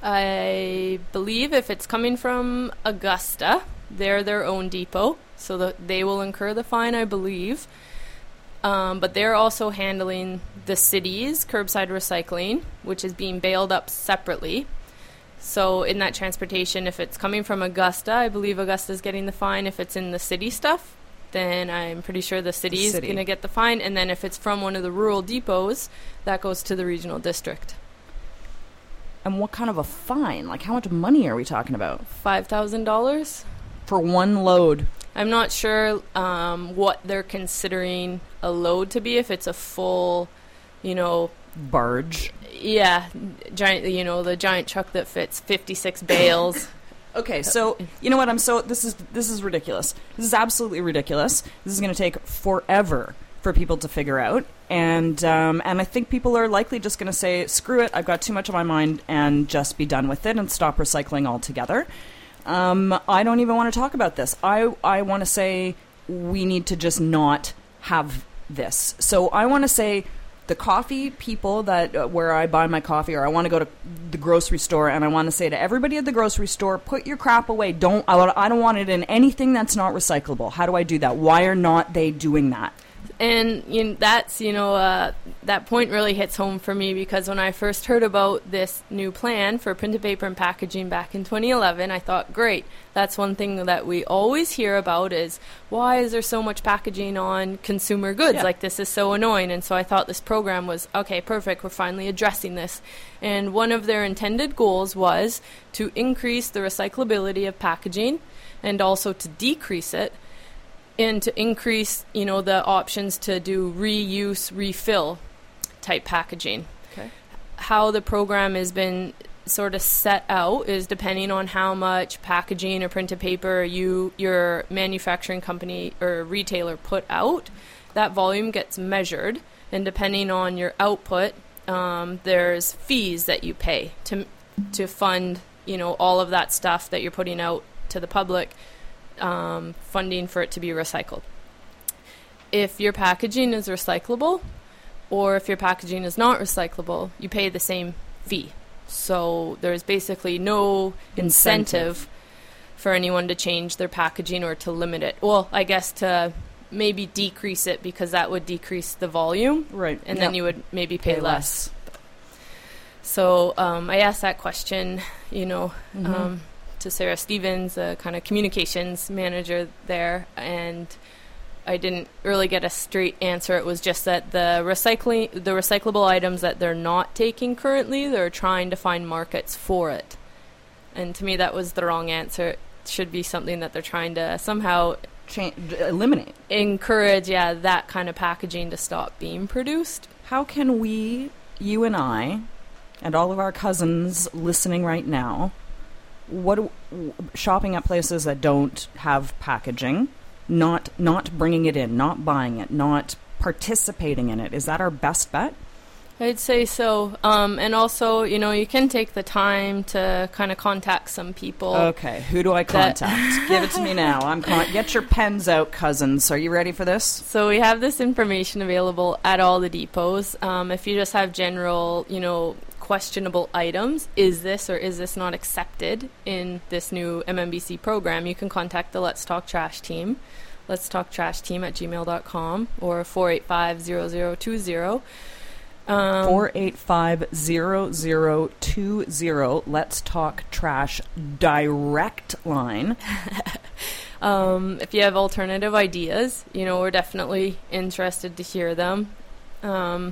I believe if it's coming from Augusta, they're their own depot, so that they will incur the fine, I believe. Um, but they're also handling the city's curbside recycling, which is being bailed up separately. So in that transportation, if it's coming from Augusta, I believe Augusta's getting the fine. If it's in the city stuff, then I'm pretty sure the city's city. going to get the fine. And then if it's from one of the rural depots, that goes to the regional district. And what kind of a fine? Like, how much money are we talking about? five thousand dollars. For one load? I'm not sure um, what they're considering a load to be, if it's a full, you know... Barge? Yeah, giant. You know, the giant truck that fits fifty-six bales. Okay, so you know what? I'm so this is this is ridiculous. This is absolutely ridiculous. This is going to take forever for people to figure out, and um, and I think people are likely just going to say, "Screw it! I've got too much on my mind," and just be done with it and stop recycling altogether. Um, I don't even want to talk about this. I I want to say we need to just not have this. So I want to say. The coffee people that uh, where I buy my coffee, or I want to go to the grocery store, and I want to say to everybody at the grocery store, put your crap away. Don't I, I don't want it in anything that's not recyclable. How do I do that? Why are not they doing that? and you know, that's, you know, uh, that point really hits home for me, because when I first heard about this new plan for printed paper and packaging back in twenty eleven, I thought, great, that's one thing that we always hear about is, why is there so much packaging on consumer goods? Yeah. Like, this is so annoying. And so I thought this program was, okay, perfect, we're finally addressing this. And one of their intended goals was to increase the recyclability of packaging and also to decrease it, and to increase, you know, the options to do reuse, refill type packaging. Okay. How the program has been sort of set out is depending on how much packaging or printed paper you, your manufacturing company or retailer put out, that volume gets measured, and depending on your output, um, there's fees that you pay to to fund, you know, all of that stuff that you're putting out to the public. Um, funding for it to be recycled. If your packaging is recyclable, or if your packaging is not recyclable, you pay the same fee. So there's basically no incentive, incentive for anyone to change their packaging or to limit it. Well, I guess to maybe decrease it, because that would decrease the volume, right? And yep. then you would maybe pay, pay less. less. So um, I asked that question, you know. Mm-hmm. Um, to Sarah Stevens, the kind of communications manager there, and I didn't really get a straight answer. It was just that the recycling, the recyclable items that they're not taking currently, they're trying to find markets for it. And to me, that was the wrong answer. It should be something that they're trying to somehow Change, eliminate, encourage, yeah, that kind of packaging to stop being produced. How can we, you and I, and all of our cousins listening right now, what shopping at places that don't have packaging, not not bringing it in, not buying it, not participating in it, is that our best bet? I'd say so. Um, and also, you know, you can take the time to kind of contact some people. Okay, who do I contact? Give it to me now. I'm con- Get your pens out, cousins. Are you ready for this? So we have this information available at all the depots. Um, if you just have general, you know, questionable items, is this or is this not accepted in this new M M B C program, you can contact the Let's Talk Trash team, let's talk trash team at gmail dot com, or four eight five, zero zero two zero. Um, four eight five, zero zero two zero, Let's Talk Trash direct line. um, if you have alternative ideas, you know, we're definitely interested to hear them. Um,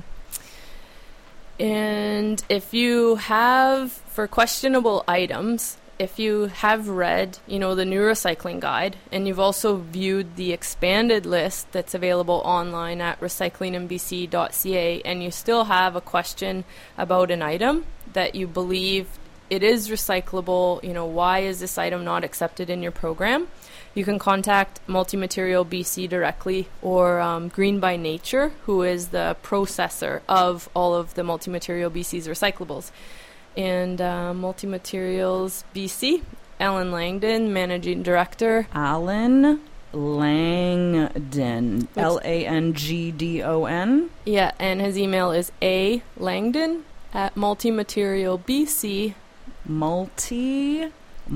And if you have, for questionable items, if you have read, you know, the new recycling guide, and you've also viewed the expanded list that's available online at recycling m b c dot c a, and you still have a question about an item that you believe it is recyclable, you know, why is this item not accepted in your program? You can contact Multimaterial B C directly, or um, Green by Nature, who is the processor of all of the Multimaterial B C's recyclables. And uh, Multimaterials B C, Alan Langdon, Managing Director. Alan Langdon, L A N G D O N. Yeah, and his email is a langdon at multimaterialbc. Multi...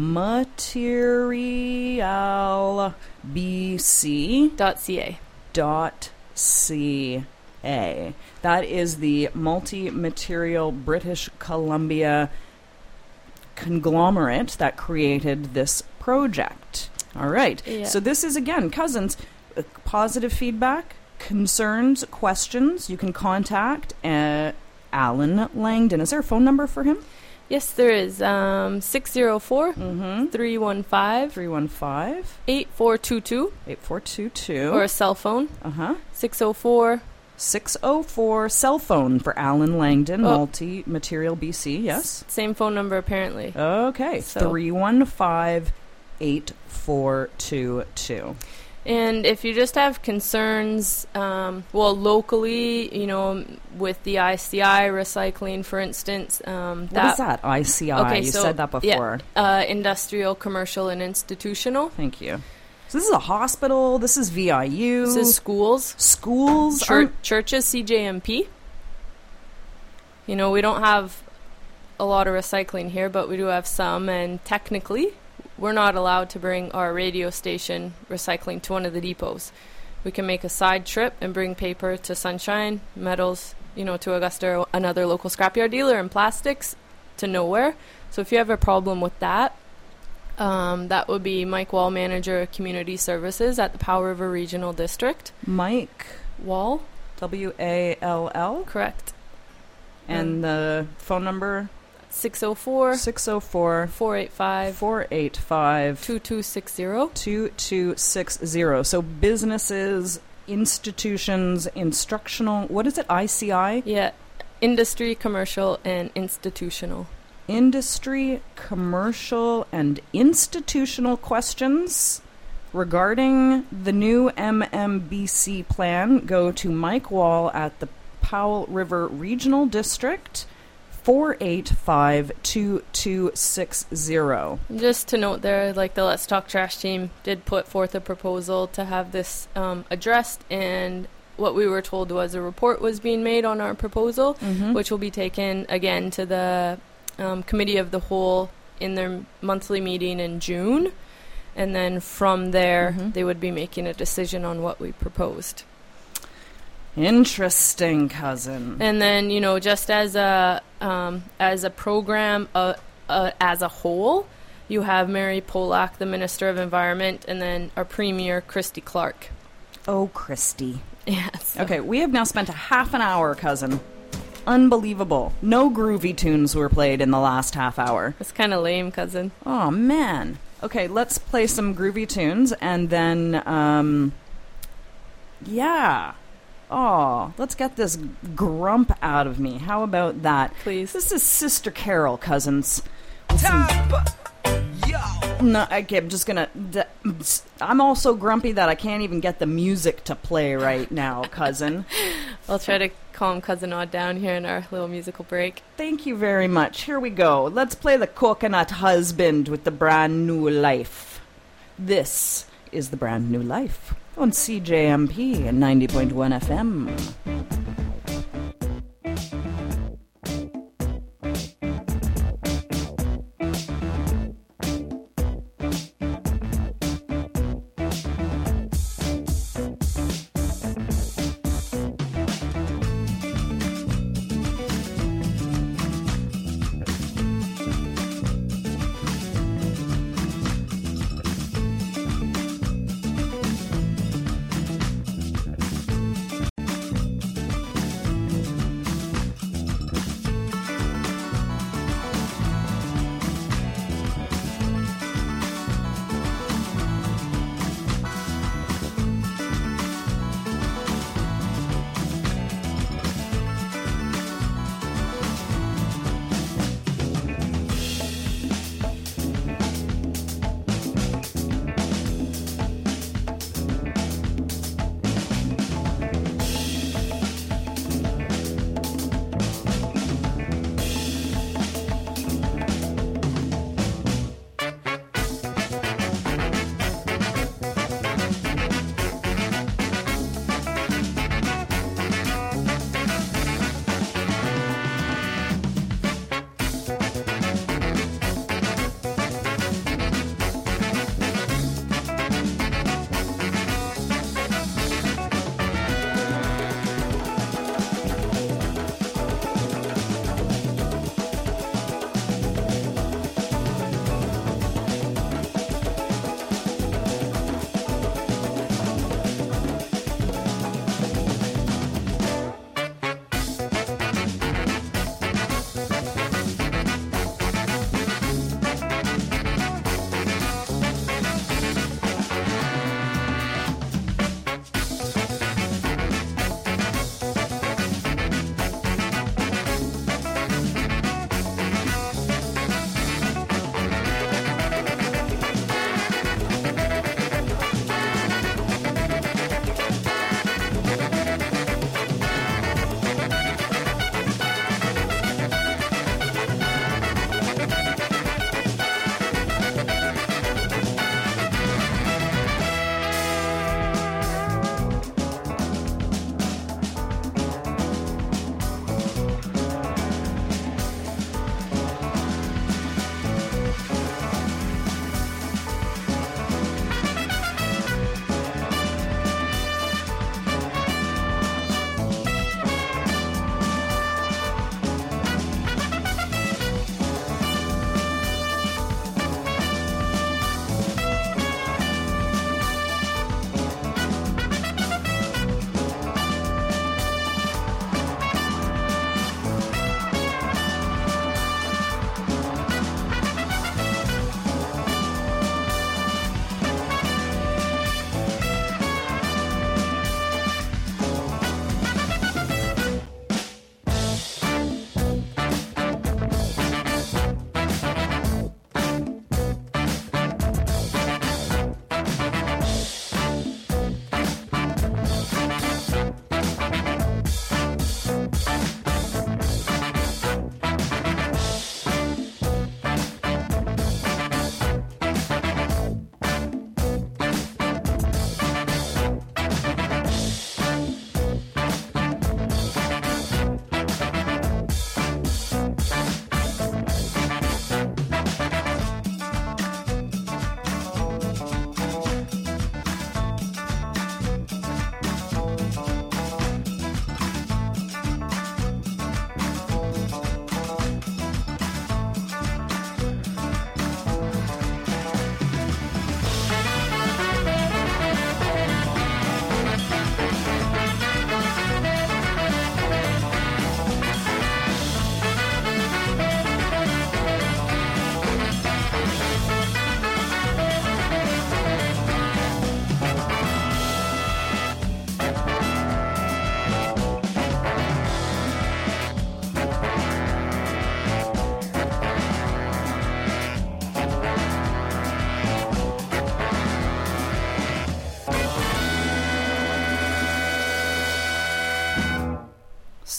Material B C dot C A dot C A. That is the multi-material British Columbia conglomerate that created this project. All right. Yeah. So this is, again, cousins, uh, positive feedback, concerns, questions. You can contact uh, Alan Langdon. Is there a phone number for him? Yes, there is. Um, six zero four, Mm-hmm. three one five, three one five, eight four two two. eight four two two. Or a cell phone. Uh-huh. six oh four. six oh four cell phone for Alan Langdon, Oh. Multi-Material B C, yes. Same phone number, apparently. Okay, So- three one five, eight four two two. And if you just have concerns, um, well, locally, you know, with the I C I recycling, for instance. Um, What that, is that, I C I? Okay, you so, said that before. Yeah, uh, industrial, commercial, and institutional. Thank you. So this is a hospital, this is V I U. This is schools. Schools. Chur- aren't- churches, C J M P. You know, we don't have a lot of recycling here, but we do have some, and technically, we're not allowed to bring our radio station recycling to one of the depots We can make a side trip and bring paper to Sunshine, metals, you know, to Augusta or another local scrapyard dealer, and plastics to nowhere. So if you have a problem with that, um, that would be Mike Wall, Manager of Community Services at the Powell River Regional District. Mike Wall. W A L L. Correct. And Um, the phone number? six oh four, six oh four, four eight five, four eight five, two two six zero. two two six zero. So businesses, institutions, instructional, what is it, I C I? Yeah, industry, commercial, and institutional. Industry, commercial, and institutional questions regarding the new M M B C plan, go to Mike Wall at the Powell River Regional District, four eight five, two two six zero. Just to note there, like the Let's Talk Trash team did put forth a proposal to have this um, addressed, and what we were told was a report was being made on our proposal, Mhm. which will be taken again to the um, Committee of the Whole in their monthly meeting in June. And then from there, Mhm. they would be making a decision on what we proposed. Interesting, cousin. And then, you know, just as a um, as a program uh, uh, as a whole, you have Mary Polak, the Minister of Environment, and then our Premier, Christy Clark. Oh, Christy. Yes. Okay, we have now spent a half an hour, cousin. Unbelievable. No groovy tunes were played in the last half hour. It's kind of lame, cousin. Oh, man. Okay, let's play some groovy tunes, and then, um... yeah. Oh, let's get this grump out of me. How about that? Please. This is Sister Carol, cousins. No, okay, I'm just gonna... D- I'm all so grumpy that I can't even get the music to play right now, cousin. I'll try to calm Cousin Odd down here in our little musical break. Thank you very much. Here we go. Let's play the Coconut Husband with the Brand New Life. This is the Brand New Life on C J M P and ninety point one F M.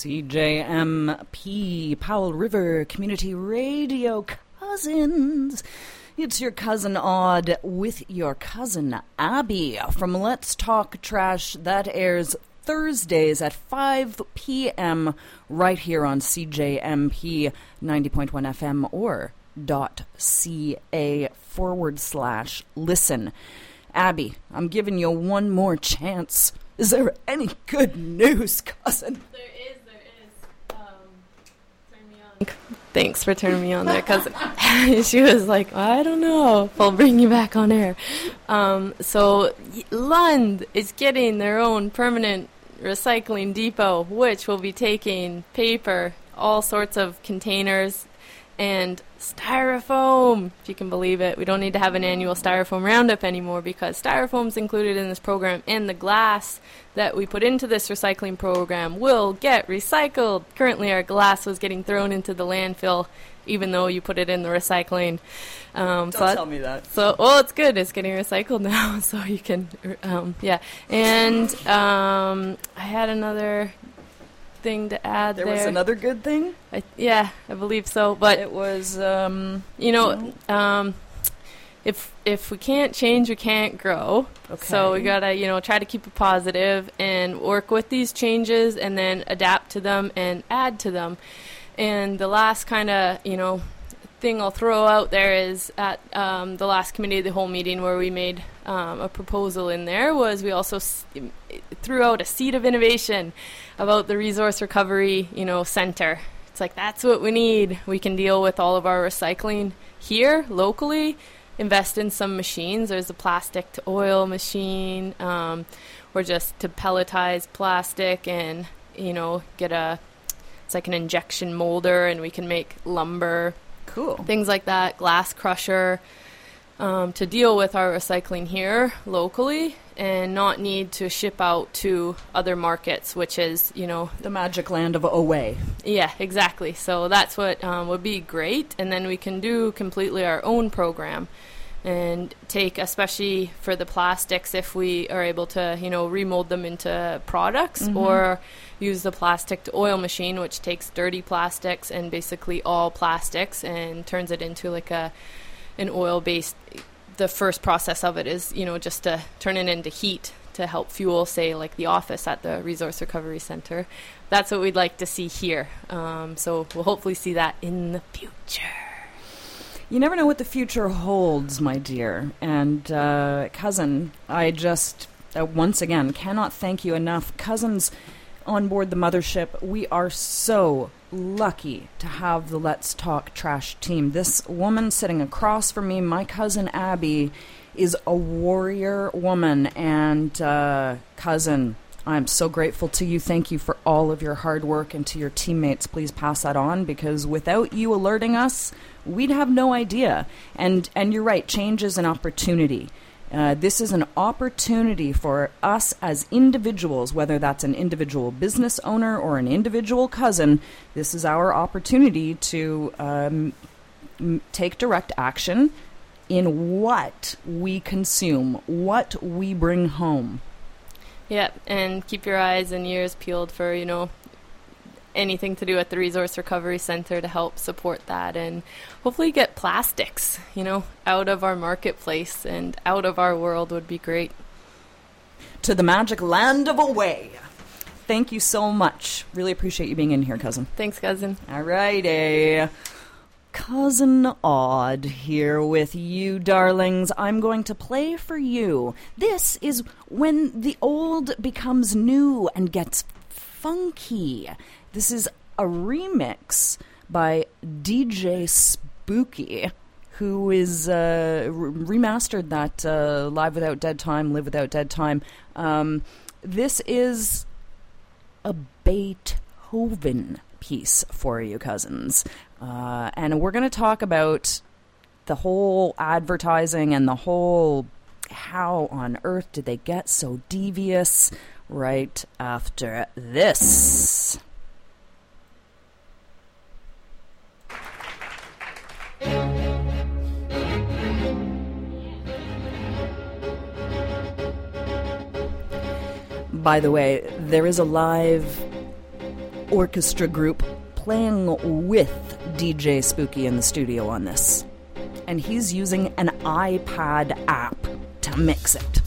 C J M P, Powell River Community Radio, cousins. It's your cousin Odd with your cousin Abby from Let's Talk Trash. That airs Thursdays at five p.m. right here on C J M P ninety point one F M or dot ca forward slash listen. Abby, I'm giving you one more chance. Is there any good news, cousin? There is, there is. Um, turn me on. Thanks for turning me on there, cousin. She was like, I don't know if I'll bring you back on air. Um, so Lund is getting their own permanent recycling depot, which will be taking paper, all sorts of containers, and styrofoam, if you can believe it. We don't need to have an annual styrofoam roundup anymore because styrofoam's included in this program, and the glass that we put into this recycling program will get recycled. Currently, our glass was getting thrown into the landfill, even though you put it in the recycling. Um, Don't so tell me that. So, well, it's good. It's getting recycled now, so you can, um, yeah. And um, I had another thing to add There there. was another good thing? I, yeah, I believe so. But it was, um, you know, um, if if we can't change, we can't grow. Okay. So we gotta, you know, try to keep it positive and work with these changes, and then adapt to them and add to them. And the last kind of, you know, thing I'll throw out there is at um, the last committee of the whole meeting where we made um, a proposal in there was we also s- threw out a seed of innovation about the resource recovery, you know, center. It's like, that's what we need. We can deal with all of our recycling here locally, invest in some machines. There's a plastic to oil machine, um, or just to pelletize plastic and, you know, get a, it's like an injection molder, and we can make lumber. Cool. Things like that, glass crusher, um, to deal with our recycling here locally and not need to ship out to other markets, which is, you know... the magic land of away. Yeah, exactly. So that's what um, would be great. And then we can do completely our own program and take, especially for the plastics, if we are able to, you know, remold them into products, mm-hmm. or use the plastic to oil machine, which takes dirty plastics and basically all plastics and turns it into like a an oil-based. The first process of it is, you know, just to turn it into heat to help fuel, say, like the office at the Resource Recovery Center. That's what we'd like to see here. Um, so we'll hopefully see that in the future. You never know what the future holds, my dear. And, uh, cousin, I just, uh, once again, cannot thank you enough. Cousins on board the mothership, we are so lucky to have the Let's Talk Trash team. This woman sitting across from me, my cousin Abby, is a warrior woman. And, uh, cousin, I'm so grateful to you. Thank you for all of your hard work, and to your teammates, please pass that on, because without you alerting us, we'd have no idea. And and you're right, change is an opportunity. Uh, this is an opportunity for us as individuals, whether that's an individual business owner or an individual cousin. This is our opportunity to um, m- take direct action in what we consume, what we bring home. Yeah, and keep your eyes and ears peeled for, you know, anything to do at the Resource Recovery Center to help support that, and hopefully get plastics, you know, out of our marketplace and out of our world would be great. To the magic land of away. Thank you so much. Really appreciate you being in here, cousin. Thanks, cousin. All righty. Cousin Odd here with you, darlings. I'm going to play for you. This is when the old becomes new and gets funky. This is a remix by D J Spooky, who is uh, re- remastered that uh, Live Without Dead Time, Live Without Dead Time. Um, this is a Beethoven piece for you, cousins. Uh, and we're going to talk about the whole advertising and the whole how on earth did they get so devious right after this. By the way, there is a live orchestra group playing with D J Spooky in the studio on this. And he's using an iPad app to mix it.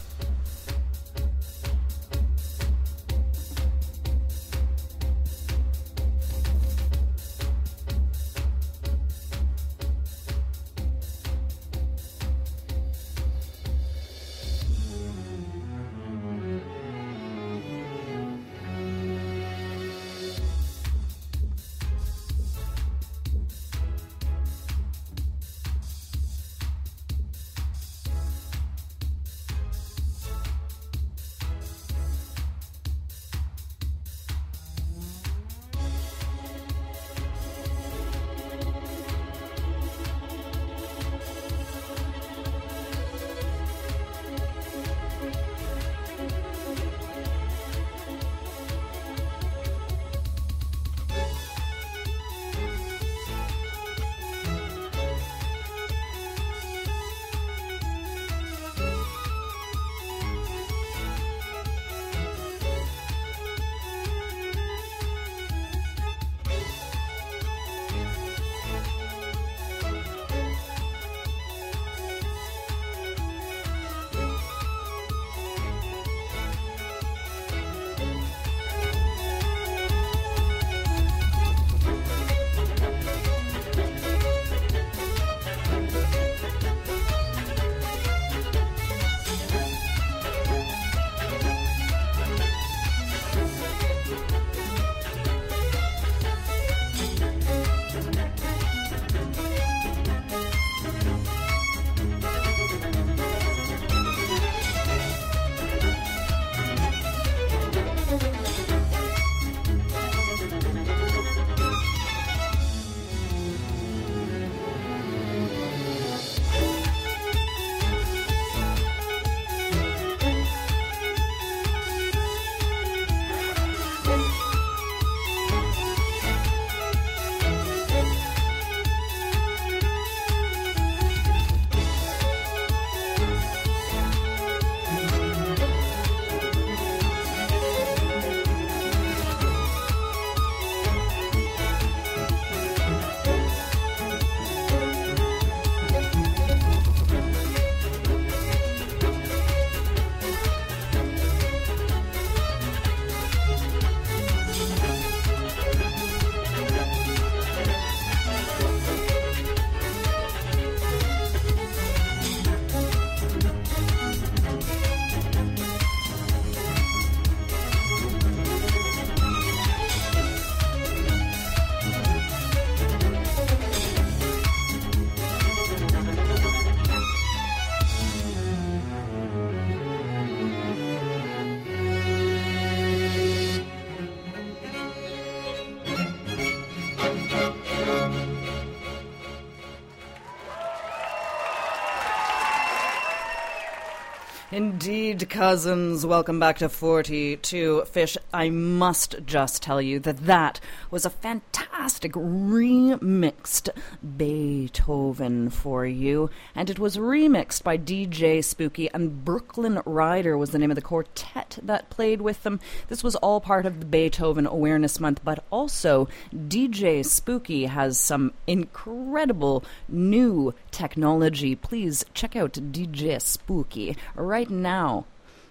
Indeed, cousins, welcome back to forty-two Fish. I must just tell you that that was a fantastic remixed Beethoven for you, and it was remixed by D J Spooky, and Brooklyn Rider was the name of the quartet that played with them. This was all part of the Beethoven Awareness Month, but also D J Spooky has some incredible new technology. Please check out D J Spooky right now.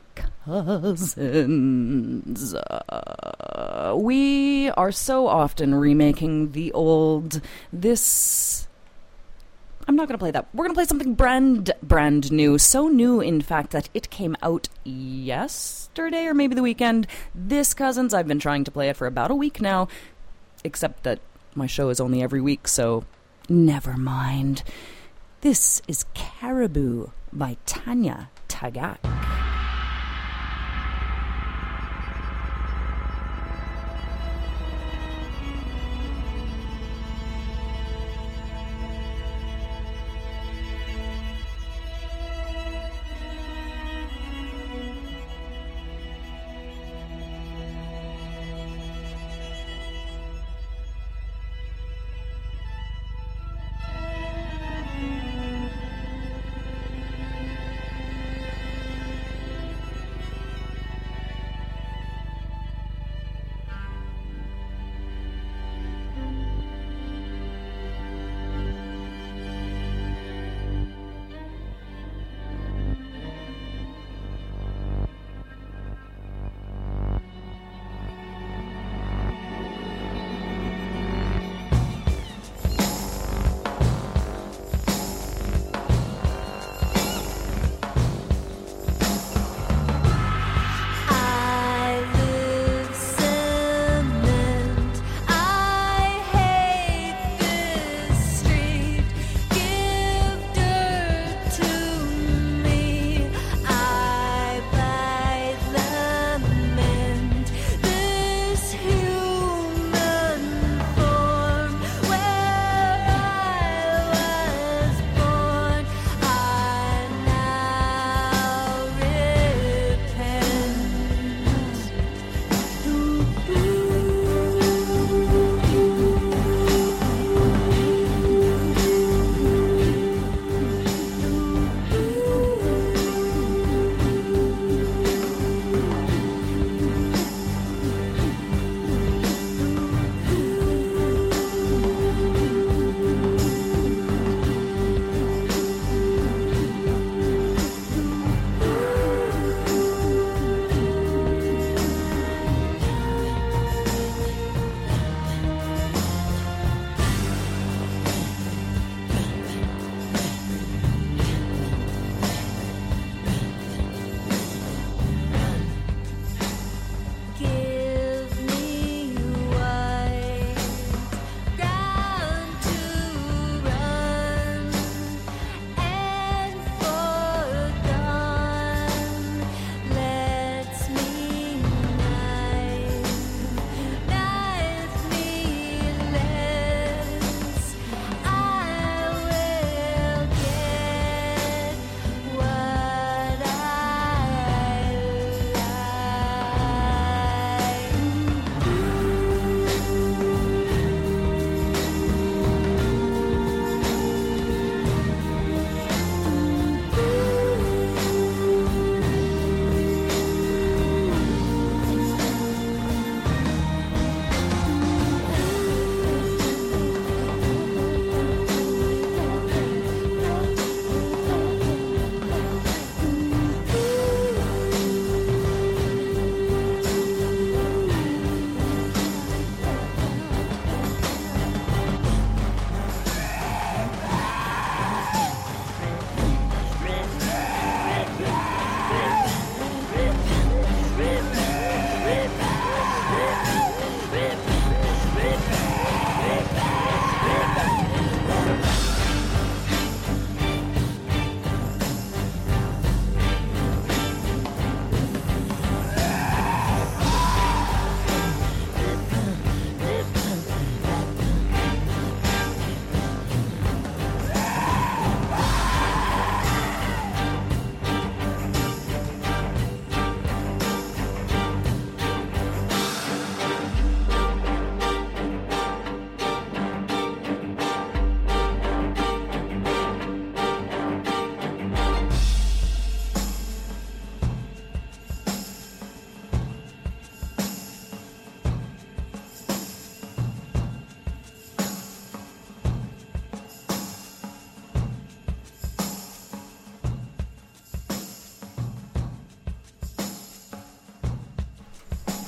Cousins. Uh, we are so often remaking the old. This. I'm not going to play that. We're going to play something brand, brand new. So new, in fact, that it came out yesterday or maybe the weekend. This, cousins, I've been trying to play it for about a week now. Except that my show is only every week, so never mind. This is Caribou by Tanya Tagak.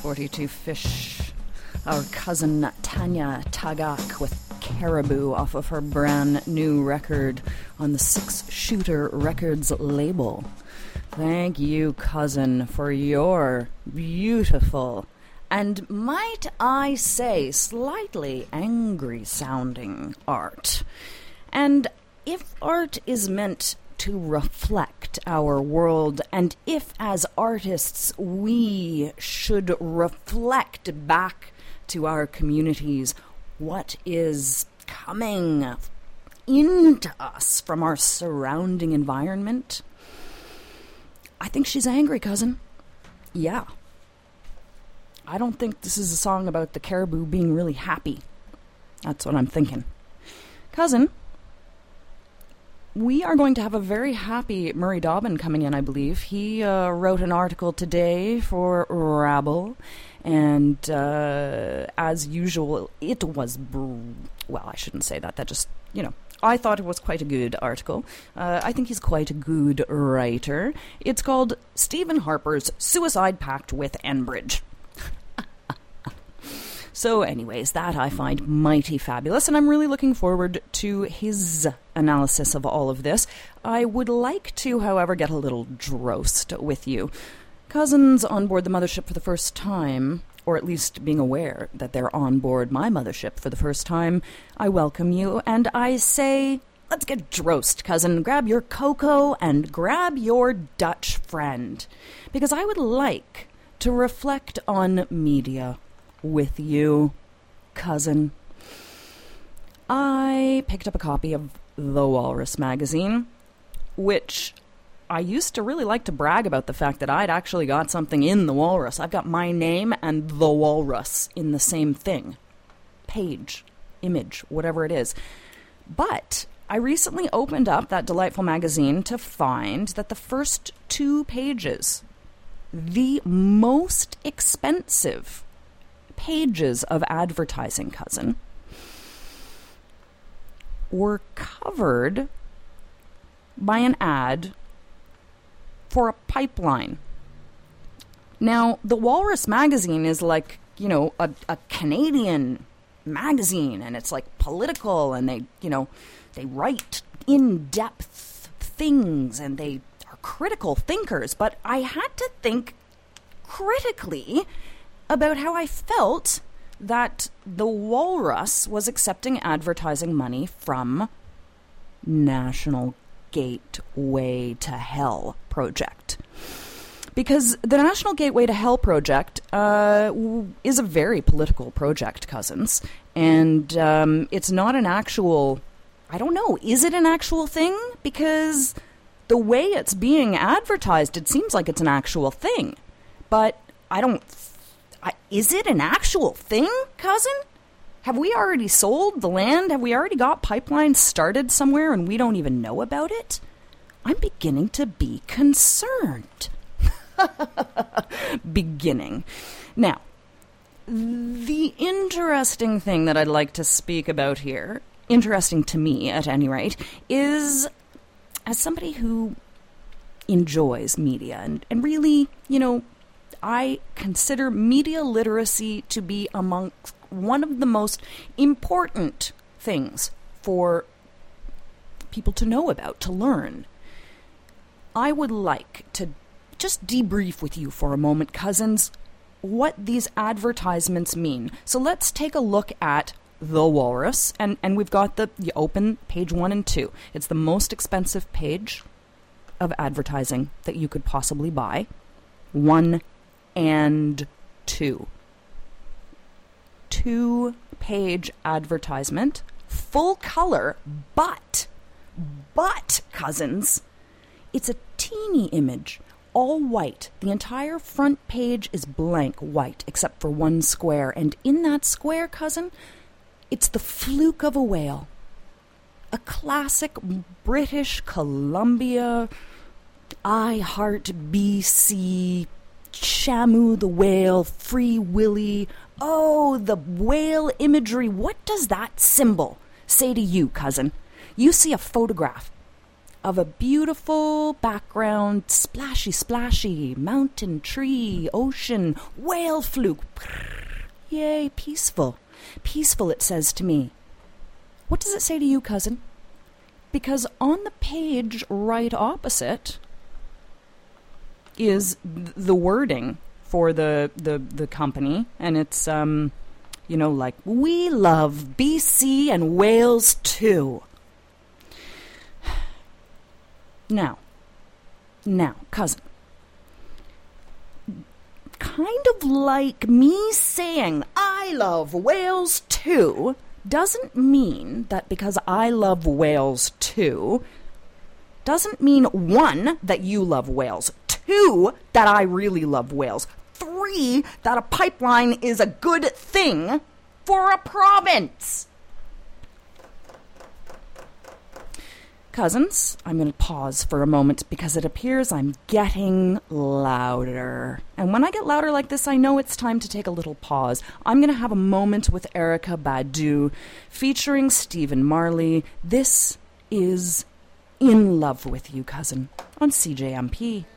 forty-two Fish. Our cousin Tanya Tagak with Caribou off of her brand new record on the Six Shooter Records label. Thank you, cousin, for your beautiful and, might I say, slightly angry-sounding art. And if art is meant to reflect our world, and if as artists we should reflect back to our communities what is coming into us from our surrounding environment, I think she's angry, cousin. Yeah. I don't think this is a song about the caribou being really happy. That's what I'm thinking. Cousin, we are going to have a very happy Murray Dobbin coming in, I believe. He uh, wrote an article today for Rabble, and uh, as usual, it was... Br- well, I shouldn't say that. That just, you know, I thought it was quite a good article. Uh, I think he's quite a good writer. It's called Stephen Harper's Suicide Pact with Enbridge. So anyways, that I find mighty fabulous, and I'm really looking forward to his analysis of all of this. I would like to, however, get a little drost with you. Cousins on board the mothership for the first time, or at least being aware that they're on board my mothership for the first time, I welcome you, and I say, let's get drost, cousin. Grab your cocoa and grab your Dutch friend, because I would like to reflect on media with you, cousin. I picked up a copy of The Walrus magazine, which I used to really like to brag about the fact that I'd actually got something in The Walrus. I've got my name and The Walrus in the same thing. Page, image, whatever it is. But I recently opened up that delightful magazine to find that the first two pages, the most expensive pages of advertising, cousin, were covered by an ad for a pipeline. Now, the Walrus magazine is like, you know, a, a Canadian magazine, and it's like political, and they, you know, they write in-depth things, and they are critical thinkers, but I had to think critically about how I felt that the Walrus was accepting advertising money from National Gateway to Hell project. Because the National Gateway to Hell project uh, is a very political project, cousins. And um, it's not an actual... I don't know, is it an actual thing? Because the way it's being advertised, it seems like it's an actual thing. But I don't... I, is it an actual thing, cousin? Have we already sold the land? Have we already got pipelines started somewhere and we don't even know about it? I'm beginning to be concerned. Beginning. Now, the interesting thing that I'd like to speak about here, interesting to me at any rate, is as somebody who enjoys media and, and really, you know, I consider media literacy to be among one of the most important things for people to know about, to learn. I would like to just debrief with you for a moment, cousins, what these advertisements mean. So let's take a look at The Walrus, and, and we've got the, the open page one and two. It's the most expensive page of advertising that you could possibly buy. One and two. Two-page advertisement, full color, but, but, cousins, it's a teeny image, all white. The entire front page is blank white, except for one square, and in that square, cousin, it's the fluke of a whale. A classic British Columbia, I Heart B C, Shamu the whale, Free Willy. Oh, the whale imagery. What does that symbol say to you, cousin? You see a photograph of a beautiful background, splashy, splashy, mountain, tree, ocean, whale fluke. Yay, peaceful. Peaceful, it says to me. What does it say to you, cousin? Because on the page right opposite is th- the wording for the, the, the company, and it's, um, you know, like, we love B C and Wales too. Now, now, cousin, kind of like me saying I love Wales too doesn't mean that because I love Wales too doesn't mean, one, that you love Wales, two, that I really love Wales, three, that a pipeline is a good thing for a province. Cousins, I'm going to pause for a moment because it appears I'm getting louder. And when I get louder like this, I know it's time to take a little pause. I'm going to have a moment with Erykah Badu featuring Stephen Marley. This is In Love With You, Cousin, on C J M P.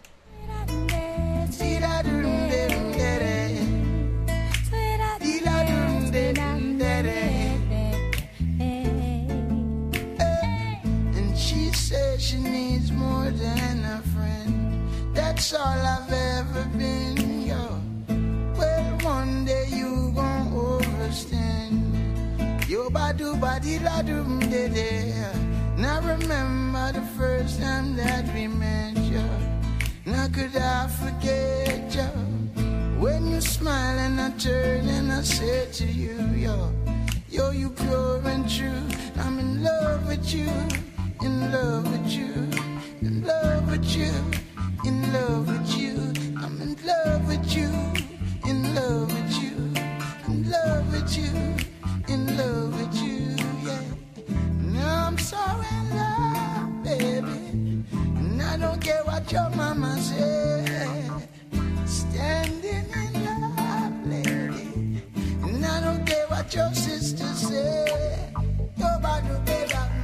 She needs more than a friend. That's all I've ever been, yo. Well, one day you gon' overstand. Yo, badu badi la doom de de. Now remember the first time that we met, yo. Now could I forget, yo? When you smile and I turn and I say to you, yo, yo, you pure and true. I'm in love with you. In love with you, in love with you, in love with you. I'm in love with you, in love with you, in love with you, in love with you, yeah. Now I'm so in love, baby, and I don't care what your mama say. Standing in love, lady, and I don't care what your sister say. Nobody, baby.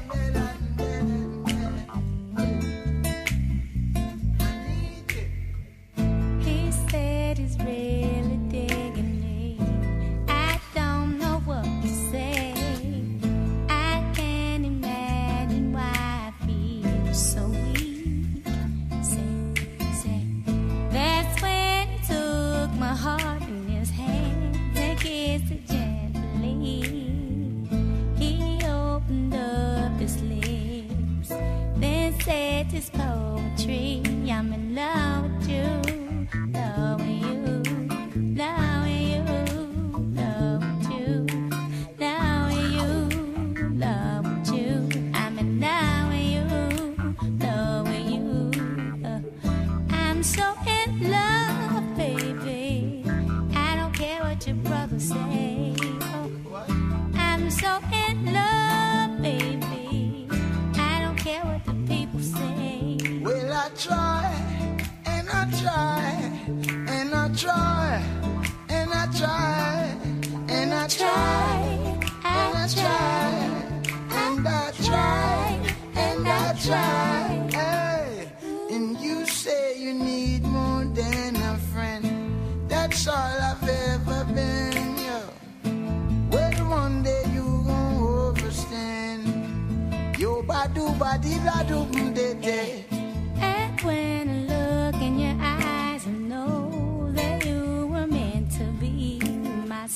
He's really digging me. I don't know what to say. I can't imagine why I feel so weak. Say, say, that's when he took my heart in his hand and kissed it gently. He opened up his lips, then said his poetry. I'm in love with you. Love with you, love with you, love with you, love with you, love with you. I'm in love with you, love with you. Uh, I'm so in love, baby. I don't care what your brother say. Oh, I'm so in love, baby. I don't care what the people say. Well, I try. I try, and I try, and I try, and I try, and I try, and I try, and I try. Hey, and you say you need more than a friend. That's all I've ever been, yo. Well, one day you gon' overstand. Yo, badu badi la do de de. And when I look in your eyes, I know that you were meant to be my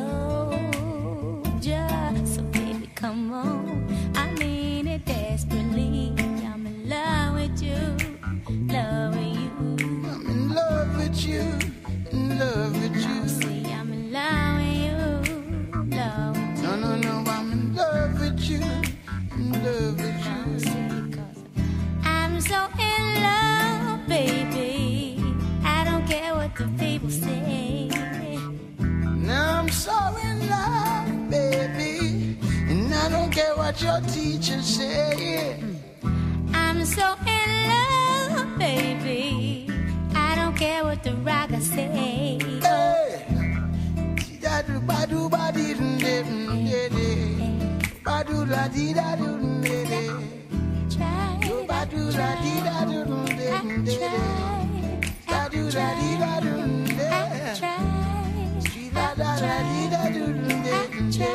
soldier. So baby, come on, I mean it desperately. I'm in love with you, love with you. I'm in love with you, in love with you. See, I'm in love with you, love with you. No, no, no, I'm in love with you, in love with you. I'm so in love, baby. I don't care what the people say. Now I'm so in love, baby, and I don't care what your teachers say. I'm so in love, baby. I don't care what the rockers say. Hey, badu badu badi de de, badu la di da do de de. Yo badu da dee da do do dee dee dee. Da do da dee da do dee. Dee da da da dee da do dee dee dee.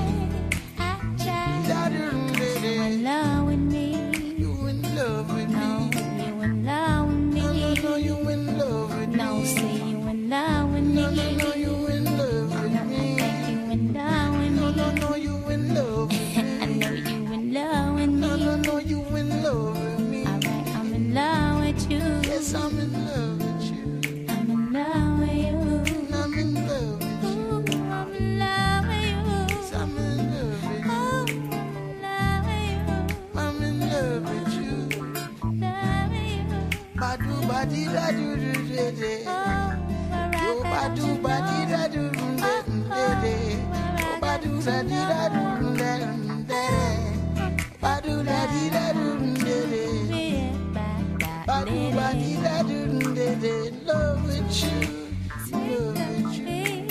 Da do dee dee. You in love with me. You in love with No, me. you in love with me. No, no, no, you in love with No, me. say you in love with me. No, no, no, you in love with I me. think you in love with No, no, me. no, you in love with me. I know you in love with No, no, me. no, you in love with me. Alright, I'm in love with you. Yes, I'm in love with you. I'm in love with you. I'm in love with you. Ooh, I'm in love with you. Yes, I'm in love with you. Ooh, love with you. I'm in love with you. Love with you. Badu badi da do do de de. Oh, Yo badu badi da do do de de de. Oh badu da di da do do de de. Badu da di da do do de de. Badu badi da do do de de. Love with you. Love with you.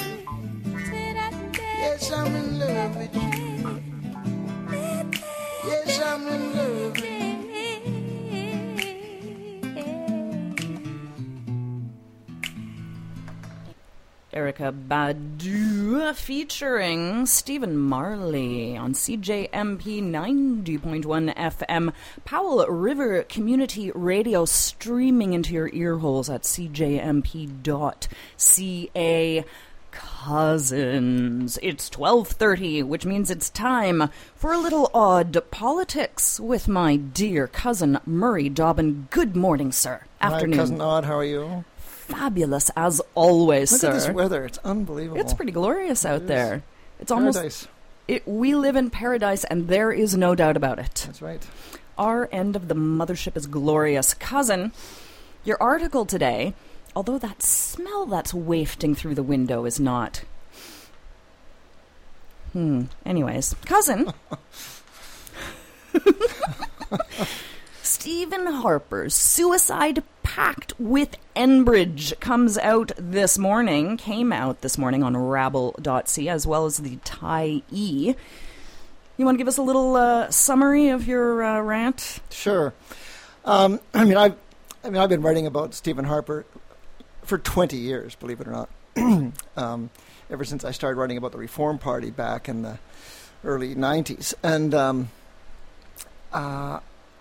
Yes, I'm in love with you. Yes, I'm in love with you. Erica Badu featuring Stephen Marley on C J M P ninety point one F M, Powell River Community Radio, streaming into your ear holes at c j m p dot c a. Cousins, it's twelve thirty, which means it's time for a little odd politics with my dear cousin Murray Dobbin. Good morning, sir. Afternoon. Hi, Cousin Odd, how are you? Fabulous as always, Look sir. at this weather, it's unbelievable. It's pretty glorious out It there. is. It's almost Paradise. it, we live in paradise, and there is no doubt about it. That's right. Our end of the mothership is glorious. Cousin, your article today, although that smell that's wafting through the window is not. Hmm. Anyways, cousin. Stephen Harper's Suicide Pact with Enbridge comes out this morning, came out this morning on rabble dot c a, as well as the Tyee. You want to give us a little uh, summary of your uh, rant? Sure. Um, I mean, I've, I mean, I've been writing about Stephen Harper for twenty years, believe it or not. um, ever since I started writing about the Reform Party back in the early nineties. And um, uh,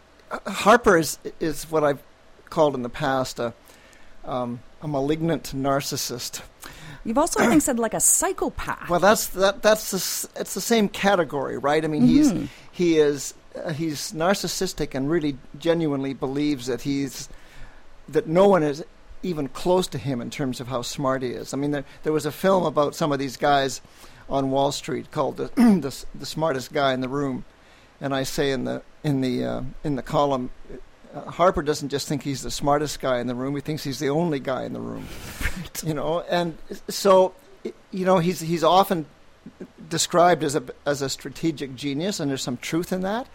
Harper is, is what I've called in the past a, um, a malignant narcissist. You've also, I think, said like a psychopath. Well, that's that. That's the, s- it's the same category, right? I mean, Mhm. he's he is uh, he's narcissistic and really genuinely believes that he's that no one is even close to him in terms of how smart he is. I mean, there there was a film about some of these guys on Wall Street called the the, s- the smartest guy in the room, and I say in the in the uh, in the column. Uh, Harper doesn't just think he's the smartest guy in the room; he thinks he's the only guy in the room. You know, and so you know he's he's often described as a as a strategic genius, and there's some truth in that.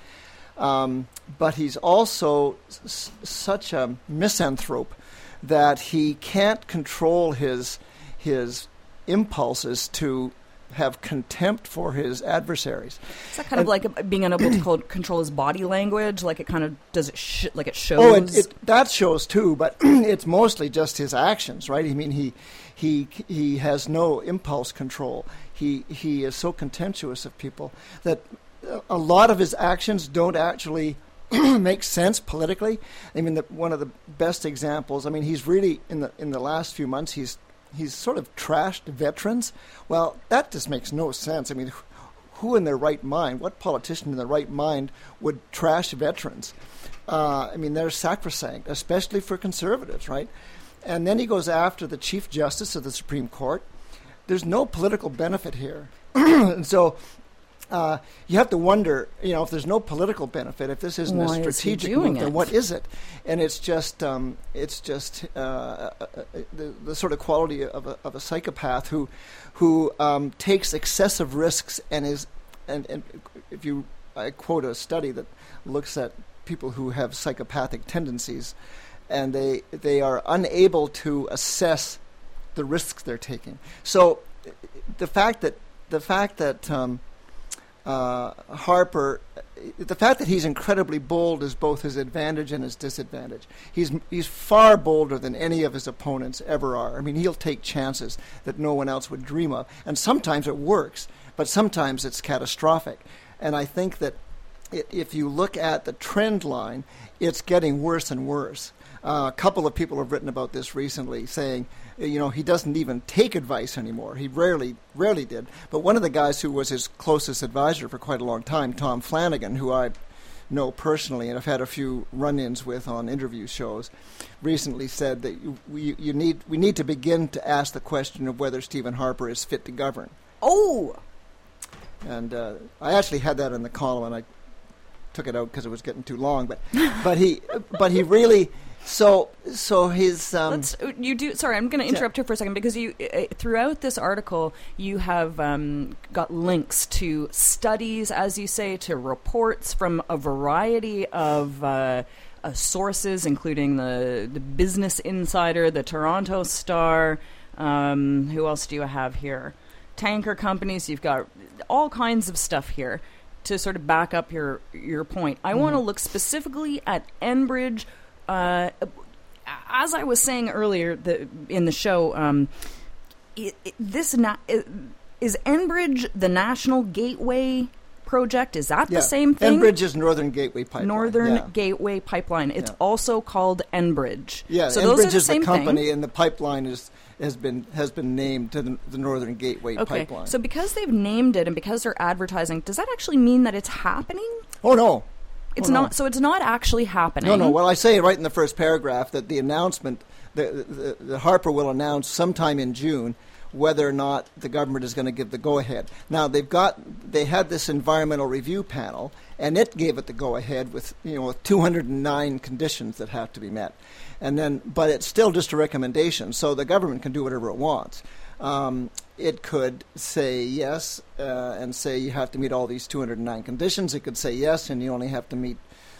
Um, but he's also s- such a misanthrope that he can't control his his impulses to have contempt for his adversaries. Is that kind of like being unable to co- control his body language? Like it kind of does it sh- like it shows? Oh, it, it, that shows too, but it's mostly just his actions, right? I mean, he he he has no impulse control. He he is so contemptuous of people that a lot of his actions don't actually make sense politically. I mean, the, one of the best examples. I mean, he's really in the in the last few months he's. He's sort of trashed veterans. Well, that just makes no sense. I mean, who in their right mind, what politician in their right mind would trash veterans? Uh, I mean, they're sacrosanct, especially for conservatives, right? And then he goes after the Chief Justice of the Supreme Court. There's no political benefit here. And so uh, you have to wonder, you know, if there's no political benefit, if this isn't Why a is he strategic doing move, then it? what is it? And it's just, um, it's just uh, uh, uh, the, the sort of quality of a, of a psychopath who, who um, takes excessive risks and is, and, and if you, I quote a study that looks at people who have psychopathic tendencies, and they they are unable to assess the risks they're taking. So the fact that the fact that um, uh, Harper, the fact that he's incredibly bold is both his advantage and his disadvantage. He's he's far bolder than any of his opponents ever are. I mean, he'll take chances that no one else would dream of. And sometimes it works, but sometimes it's catastrophic. And I think that it, if you look at the trend line, it's getting worse and worse. Uh, a couple of people have written about this recently, saying, you know, he doesn't even take advice anymore. He rarely, rarely did. But one of the guys who was his closest advisor for quite a long time, Tom Flanagan, who I know personally and have had a few run-ins with on interview shows, recently said that you, we, you need, we need to begin to ask the question of whether Stephen Harper is fit to govern. Oh! And uh, I actually had that in the column, and I took it out because it was getting too long. But, but he, but he really. So, so his. Um, Let's, you do. Sorry, I'm going to interrupt yeah. you for a second because you, uh, throughout this article, you have um, got links to studies, as you say, to reports from a variety of uh, uh, sources, including the the Business Insider, the Toronto Star. Um, who else do you have here? Tanker companies. You've got all kinds of stuff here to sort of back up your your point. I mm-hmm. want to look specifically at Enbridge. Uh, as I was saying earlier the, in the show, um, it, it, this na- it, is Enbridge the National Gateway Project? Is that yeah. the same thing? Enbridge is Northern Gateway Pipeline. Northern yeah. Gateway Pipeline. It's yeah. also called Enbridge. Yeah, so Enbridge those are the is same the company, thing. and the pipeline is has been has been named to the, the Northern Gateway okay. Pipeline. So because they've named it and because they're advertising, does that actually mean that it's happening? Oh no. It's oh, not. no. So it's not actually happening. No, no. Well, I say right in the first paragraph that the announcement, the, the, the Harper will announce sometime in June whether or not the government is going to give the go-ahead. Now they've got, they had this environmental review panel, and it gave it the go-ahead with you know with two hundred nine conditions that have to be met, and then but it's still just a recommendation, so the government can do whatever it wants. Um, it could say yes uh, and say you have to meet all these two hundred nine conditions. It could say yes and you only have to meet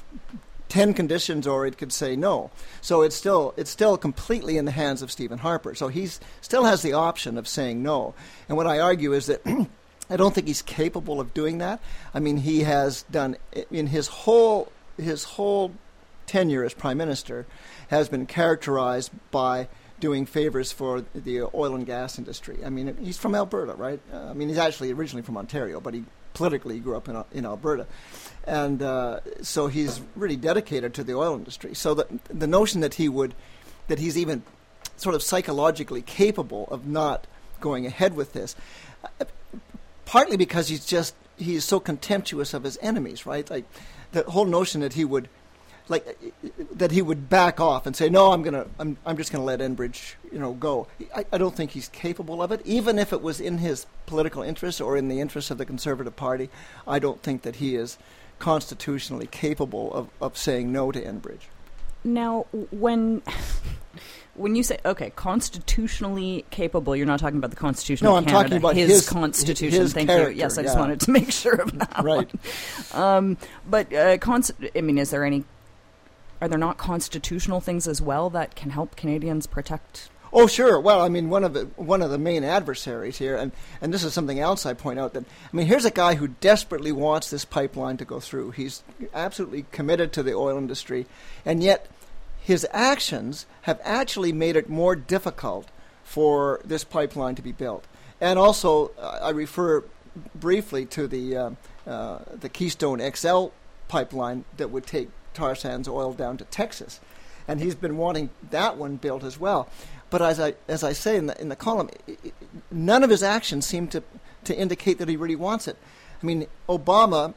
ten conditions, or it could say no. So it's still it's still completely in the hands of Stephen Harper. So he still has the option of saying no. And what I argue is that I don't think he's capable of doing that. I mean, he has done in his whole his whole tenure as Prime Minister has been characterized by doing favors for the oil and gas industry. I mean, he's from Alberta, right? Uh, I mean, he's actually originally from Ontario, but he politically grew up in in Alberta. And uh, so he's really dedicated to the oil industry. So the, the notion that he would, that he's even sort of psychologically capable of not going ahead with this, uh, partly because he's just, he's so contemptuous of his enemies, right? Like the whole notion that he would, like that he would back off and say, no, I'm gonna, I'm, I'm just gonna let Enbridge, you know, go. I, I don't think he's capable of it, even if it was in his political interest or in the interest of the Conservative Party. I don't think that he is constitutionally capable of, of saying no to Enbridge. Now, when when you say okay, constitutionally capable, you're not talking about the Constitution no, of I'm Canada. talking about his, his Constitution. His Thank character, you. Yes, I yeah. just wanted to make sure of that. Right. One. Um, but uh, const- I mean, is there any? Are there not constitutional things as well that can help Canadians protect? Oh, sure. Well, I mean, one of the one of the main adversaries here, and, and this is something else I point out, that, I mean, here's a guy who desperately wants this pipeline to go through. He's absolutely committed to the oil industry, and yet his actions have actually made it more difficult for this pipeline to be built. And also, uh, I refer briefly to the uh, uh, the Keystone X L pipeline that would take tar sands oil down to Texas, and he's been wanting that one built as well. But as I as I say in the in the column, it, it, none of his actions seem to to indicate that he really wants it. I mean, Obama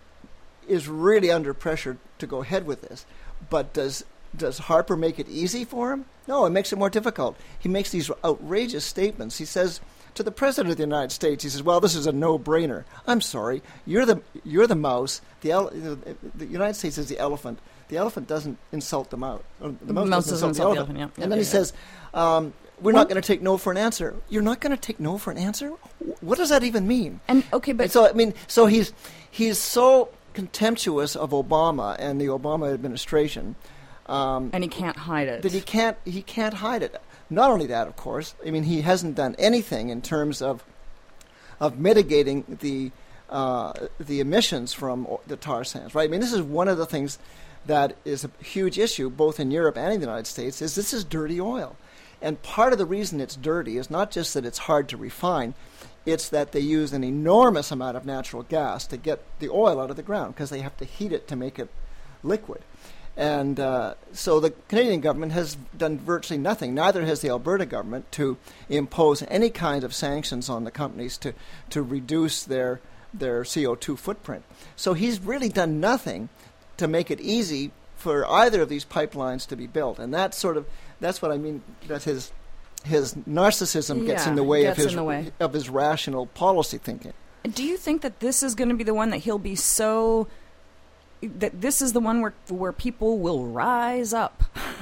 is really under pressure to go ahead with this, but does does Harper make it easy for him? No, it makes it more difficult. He makes these outrageous statements. He says to the President of the United States, he says, "Well, this is a no-brainer." I'm sorry, you're the you're the mouse. The ele- the United States is the elephant. The elephant doesn't insult the mouse. The mouse, mouse doesn't insult, insult the the elephant. elephant. Yeah. And Yeah, then yeah, he says, um, "We're well, not going to take no for an answer." You're not going to take no for an answer? What does that even mean? And okay, but and so I mean, so he's he's so contemptuous of Obama and the Obama administration, um, and he can't hide it. That he can't he can't hide it. Not only that, of course. I mean, he hasn't done anything in terms of of mitigating the uh, the emissions from o- the tar sands, right? I mean, this is one of the things that is a huge issue both in Europe and in the United States, is this is dirty oil. And part of the reason it's dirty is not just that it's hard to refine, it's that they use an enormous amount of natural gas to get the oil out of the ground because they have to heat it to make it liquid. And uh, so the Canadian government has done virtually nothing, neither has the Alberta government, to impose any kind of sanctions on the companies to, to reduce their their C O two footprint. So he's really done nothing to make it easy for either of these pipelines to be built. And that's sort of, that's what I mean, that his his narcissism gets Yeah, in the way of gets his in the way. of his rational policy thinking. Do you think that this is going to be the one that he'll be so... that this is the one where where people will rise up?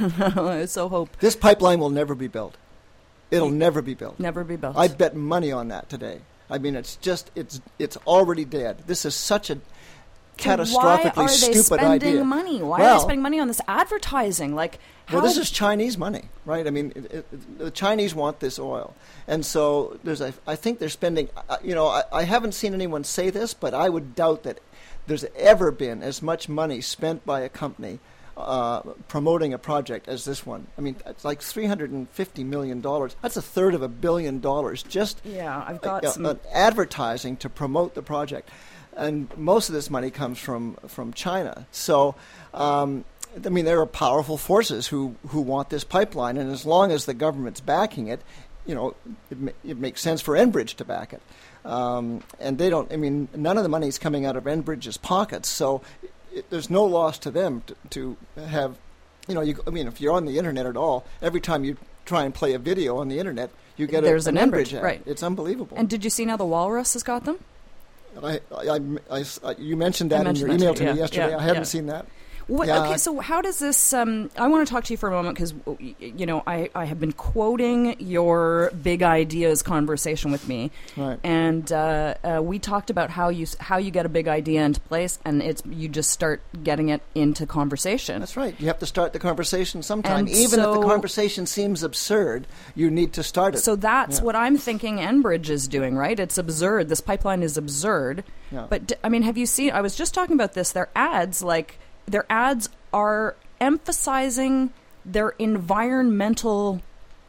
I so hope. This pipeline will never be built. It'll never be built. Never be built. I bet money on that today. I mean, it's just, it's it's already dead. This is such a catastrophically Why are they stupid spending idea. money? Why well, are they spending money on this advertising? Like, how well, this is Chinese money, right? I mean, it, it, the Chinese want this oil. And so there's a, I think they're spending, uh, you know, I, I haven't seen anyone say this, but I would doubt that there's ever been as much money spent by a company uh, promoting a project as this one. I mean, it's like three hundred fifty million dollars. That's a third of a billion dollars just Yeah, I've got uh, some... uh, advertising to promote the project. And most of this money comes from, from China. So, um, I mean, there are powerful forces who, who want this pipeline, and as long as the government's backing it, you know, it, ma- it makes sense for Enbridge to back it. Um, and they don't, I mean, none of the money is coming out of Enbridge's pockets, so it, there's no loss to them to, to have, you know, you, I mean, if you're on the internet at all, every time you try and play a video on the internet, you get There's a, an an Enbridge, Enbridge ad. right. It's unbelievable. And did you see now the Walrus has got them? I, I, I, I, you mentioned I that in mentioned your that email to to you, me yeah, yesterday. yeah, I haven't yeah. seen that. What, Yeah, okay, I- so how does this... Um, I want to talk to you for a moment because, you know, I, I have been quoting your big ideas conversation with me. Right. And uh, uh, we talked about how you s- how you get a big idea into place, and it's you just start getting it into conversation. That's right. You have to start the conversation sometime. And Even if the so- conversation seems absurd, you need to start it. So that's Yeah. what I'm thinking Enbridge is doing, right? It's absurd. This pipeline is absurd. Yeah. But, d- I mean, have you seen... I was just talking about this. Their ads, like, their ads are emphasizing their environmental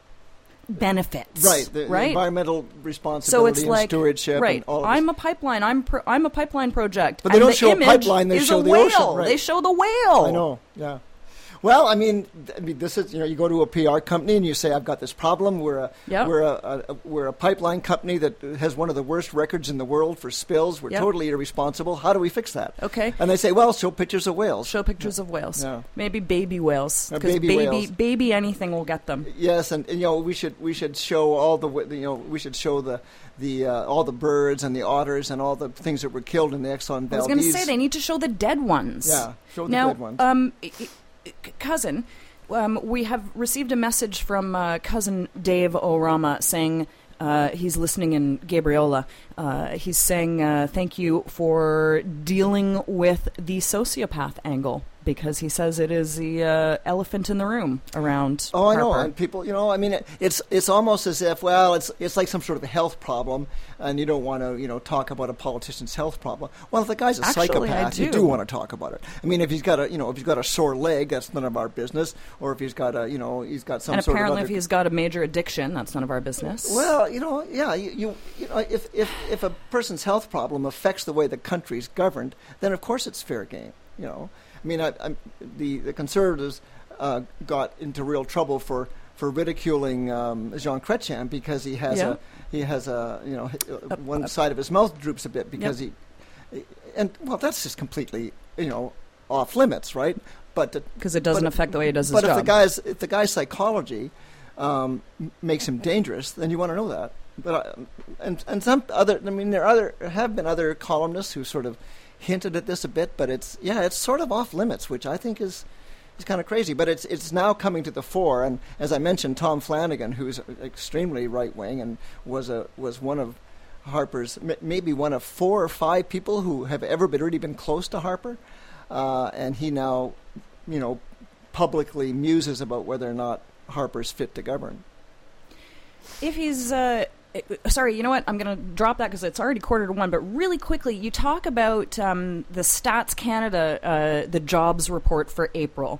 benefits. Right, the, the right? environmental So responsibility it's and like... stewardship right, and all of I'm this. a pipeline. I'm pro- I'm a pipeline project. But they and don't the show a image pipeline, they is show a the whale. ocean, right. They show the whale. I know, yeah. Well, I mean, th- I mean, this is, you know, you go to a P R company and you say, I've got this problem. We're a Yep. we're a, a, a we're a pipeline company that has one of the worst records in the world for spills. We're Yep. totally irresponsible. How do we fix that? Okay. And they say, well, show pictures of whales. Show pictures of whales. Yeah. Maybe baby whales. Uh, 'Cause baby baby, whales. baby anything will get them. Yes, and, and you know we should we should show all the wi- you know we should show the the uh, all the birds and the otters and all the things that were killed in the Exxon I was Valdez. going to say they need to show the dead ones. Yeah, show the now, dead ones. Um, i- i- c- cousin, um, we have received a message from uh, cousin Dave O'Rama saying uh, he's listening in Gabriola. Uh, he's saying uh, thank you for dealing with the sociopath angle because he says it is the uh, elephant in the room around. Oh, I know, Harper. and people, you know, I mean, it, it's it's almost as if, well, it's it's like some sort of a health problem, and you don't want to, you know, talk about a politician's health problem. Well, if the guy's a Actually, I psychopath, you do. do want to talk about it. I mean, if he's got a, you know, if he's got a sore leg, that's none of our business. Or if he's got a, you know, he's got some and sort of apparently, other if he's got a major addiction, that's none of our business. Well, you know, yeah, you, you, you know, if, if if a person's health problem affects the way the country's governed, then of course it's fair game. You know, I mean, I, I, the the Conservatives uh, got into real trouble for, for ridiculing um, Jean Chrétien because he has Yeah. a he has a you know uh, one side of his mouth droops a bit because Yep. he, and well, that's just completely you know off limits, right? But because it doesn't but- affect the way he does his but job. if the guy's if the guy's psychology um, m- makes him dangerous, then you want to know that. But uh, and and some other, I mean, there are other there have been other columnists who sort of hinted at this a bit, but it's yeah, it's sort of off limits, which I think is is kind of crazy. But it's it's now coming to the fore, and as I mentioned, Tom Flanagan, who's extremely right wing and was a was one of Harper's m- maybe one of four or five people who have ever been really been close to Harper, uh, and he now, you know, publicly muses about whether or not Harper's fit to govern. If he's uh, sorry, you know what? I'm going to drop that because it's already quarter to one. But really quickly, you talk about um, the Stats Canada, uh, the jobs report for April.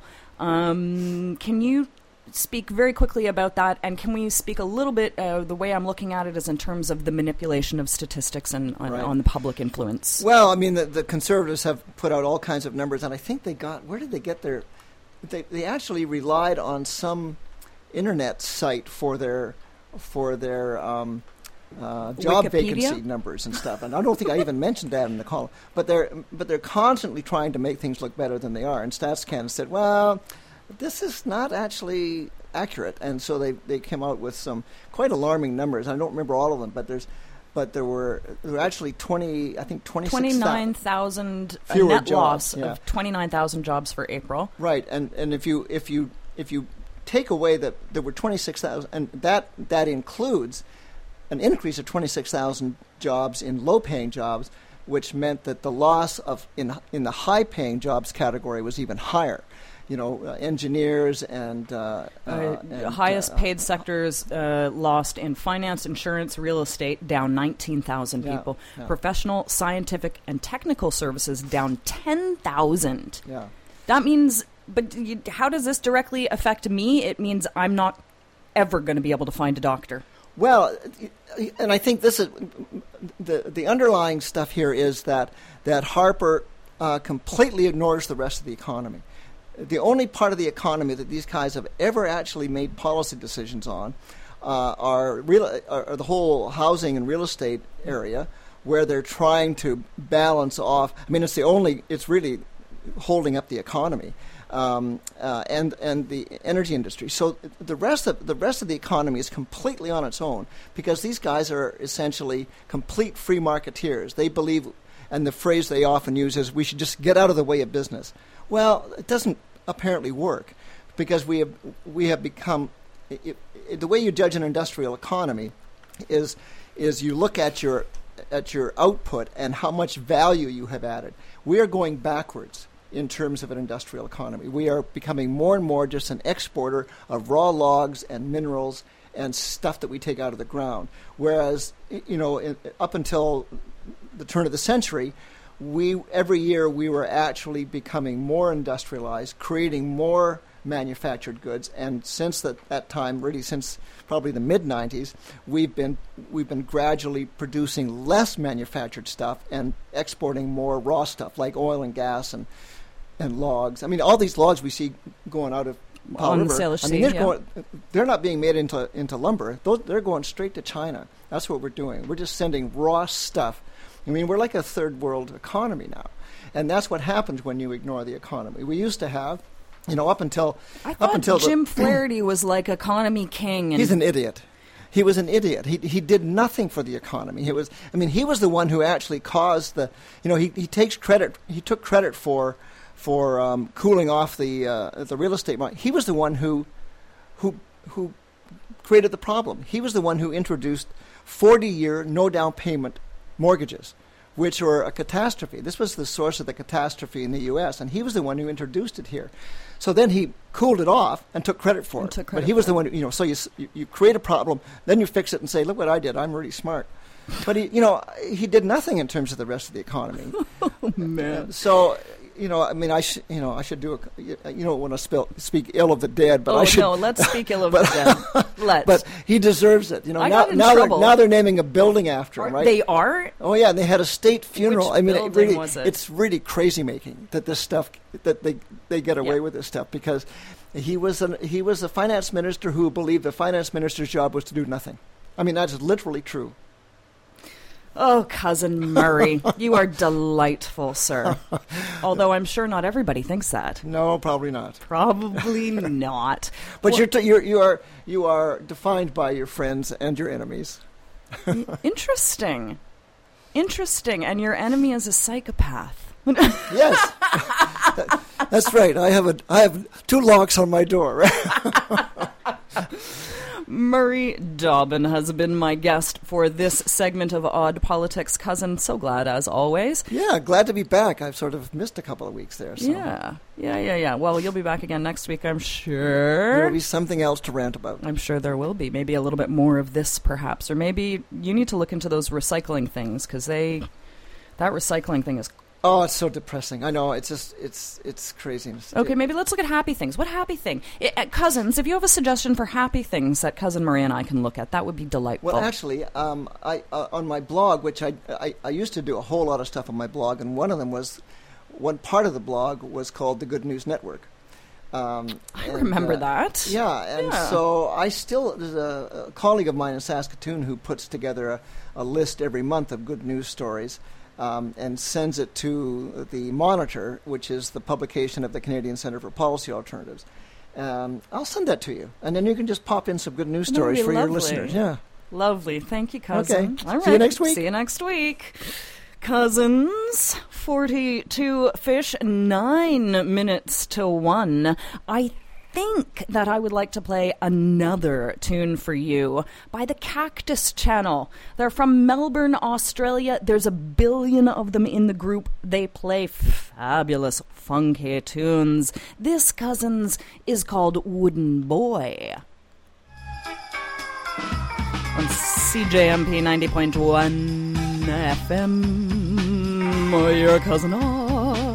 Um, can you speak very quickly about that? And can we speak a little bit, uh, the way I'm looking at it is in terms of the manipulation of statistics and on, Right. on the public influence? Well, I mean, the, the Conservatives have put out all kinds of numbers, and I think they got, where did they get their, they, they actually relied on some internet site for their, for their um, uh, job Wikipedia? vacancy numbers and stuff. And I don't think I even mentioned that in the column. But they're, but they're constantly trying to make things look better than they are. And Stats Canada said, well, this is not actually accurate, and so they, they came out with some quite alarming numbers. I don't remember all of them, but there's but there were there were actually twenty, I think twenty twenty nine thousand a fewer net jobs, loss yeah. of twenty nine thousand jobs for April. Right, and and if you if you if you take away that there were twenty six thousand, and that that includes an increase of twenty six thousand jobs in low paying jobs, which meant that the loss of in in the high paying jobs category was even higher. You know, uh, engineers and, uh, uh, Uh, and highest uh, paid sectors uh, lost in finance, insurance, real estate, down nineteen thousand Yeah, people. yeah. Professional, scientific, and technical services down ten thousand. Yeah. That means, but you, how does this directly affect me? It means I'm not ever going to be able to find a doctor. Well, and I think this is the the underlying stuff here is that that Harper uh, completely ignores the rest of the economy. The only part of the economy that these guys have ever actually made policy decisions on uh, are, real, are, are the whole housing and real estate area, where they're trying to balance off. I mean, it's the only. It's really holding up the economy, um, uh, and and the energy industry. So the rest of the rest of the economy is completely on its own because these guys are essentially complete free marketeers. They believe, and the phrase they often use is, "We should just get out of the way of business." Well, it doesn't apparently work because we have we have become it, it, the way you judge an industrial economy is is you look at your at your output and how much value you have added. We are going backwards in terms of an industrial economy. We are becoming more and more just an exporter of raw logs and minerals and stuff that we take out of the ground. Whereas, you know, in, up until the turn of the century, we every year we were actually becoming more industrialized, creating more manufactured goods, and since that, that time, really since probably the mid nineties, we've been we've been gradually producing less manufactured stuff and exporting more raw stuff like oil and gas and and logs. I mean, all these logs we see going out of Powell On the River, Salish I Sea, mean, they're yeah. going, they're not being made into into lumber. Those, they're going straight to China. That's what we're doing. We're just sending raw stuff. I mean, we're like a third world economy now. And that's what happens when you ignore the economy. We used to have, you know, up until... I up thought until Jim the, Flaherty was like economy king. And He's an idiot. He was an idiot. He he did nothing for the economy. He was, I mean, he was the one who actually caused the, you know, he, he takes credit, he took credit for for um, cooling off the uh, the real estate market. He was the one who who who created the problem. He was the one who introduced forty-year no down payment mortgages, which were a catastrophe. This was the source of the catastrophe in the U S, and he was the one who introduced it here. So then he cooled it off and took credit for And it. took but credit he was for the one, who, you know, so you, s- you you create a problem, then you fix it and say, look what I did, I'm really smart. But he, you know, he did nothing in terms of the rest of the economy. oh, man. So, you know, I mean, I should, you know, I should do a, you don't want to spill, speak ill of the dead, but oh, I should. no, let's speak ill of but, the dead. Let's. But he deserves it. You know, I now got in now they're, trouble. now they're naming a building after him, right? They are? Oh yeah, and they had a state funeral. Which I mean, it building really, was it? it's really crazy making that this stuff that they they get away Yeah. with this stuff because he was an, he was a finance minister who believed the finance minister's job was to do nothing. I mean, that's literally true. Oh, Cousin Murray, you are delightful, sir. Although I'm sure not everybody thinks that. No, probably not. Probably not. But Well, you're, t- you're you are you are defined by your friends and your enemies. interesting. Interesting. And your enemy is a psychopath. Yes, That- that's right. I have a I have two locks on my door. Murray Dobbin has been my guest for this segment of Odd Politics. Cousin, so glad as always. Yeah, glad to be back. I've sort of missed a couple of weeks there. So. Yeah, yeah, yeah, yeah. Well, you'll be back again next week, I'm sure. There will be something else to rant about. I'm sure there will be. Maybe a little bit more of this, perhaps. Or maybe you need to look into those recycling things, because they, that recycling thing is Oh, it's so depressing. I know. It's just, it's it's craziness. Okay, maybe let's look at happy things. What happy thing? It, uh, cousins, if you have a suggestion for happy things that Cousin Marie and I can look at, that would be delightful. Well, actually, um, I uh, on my blog, which I, I I used to do a whole lot of stuff on my blog, and one of them was, one part of the blog was called the Good News Network. Um, I and, remember uh, that. Yeah, and yeah. so I still, there's a, a colleague of mine in Saskatoon who puts together a, a list every month of good news stories. Um, and sends it to the Monitor, which is the publication of the Canadian Centre for Policy Alternatives. Um, I'll send that to you, and then you can just pop in some good news stories for lovely. your listeners. Yeah, lovely. Thank you, cousin. Okay. All right. See you next week. See you next week. Cousins, forty-two fish, nine minutes to one. I think that I would like to play another tune for you by the Cactus Channel. They're from Melbourne, Australia. There's a billion of them in the group. They play fabulous, funky tunes. This, cousins, is called Wooden Boy. On C J M P ninety point one F M, your cousin Odd.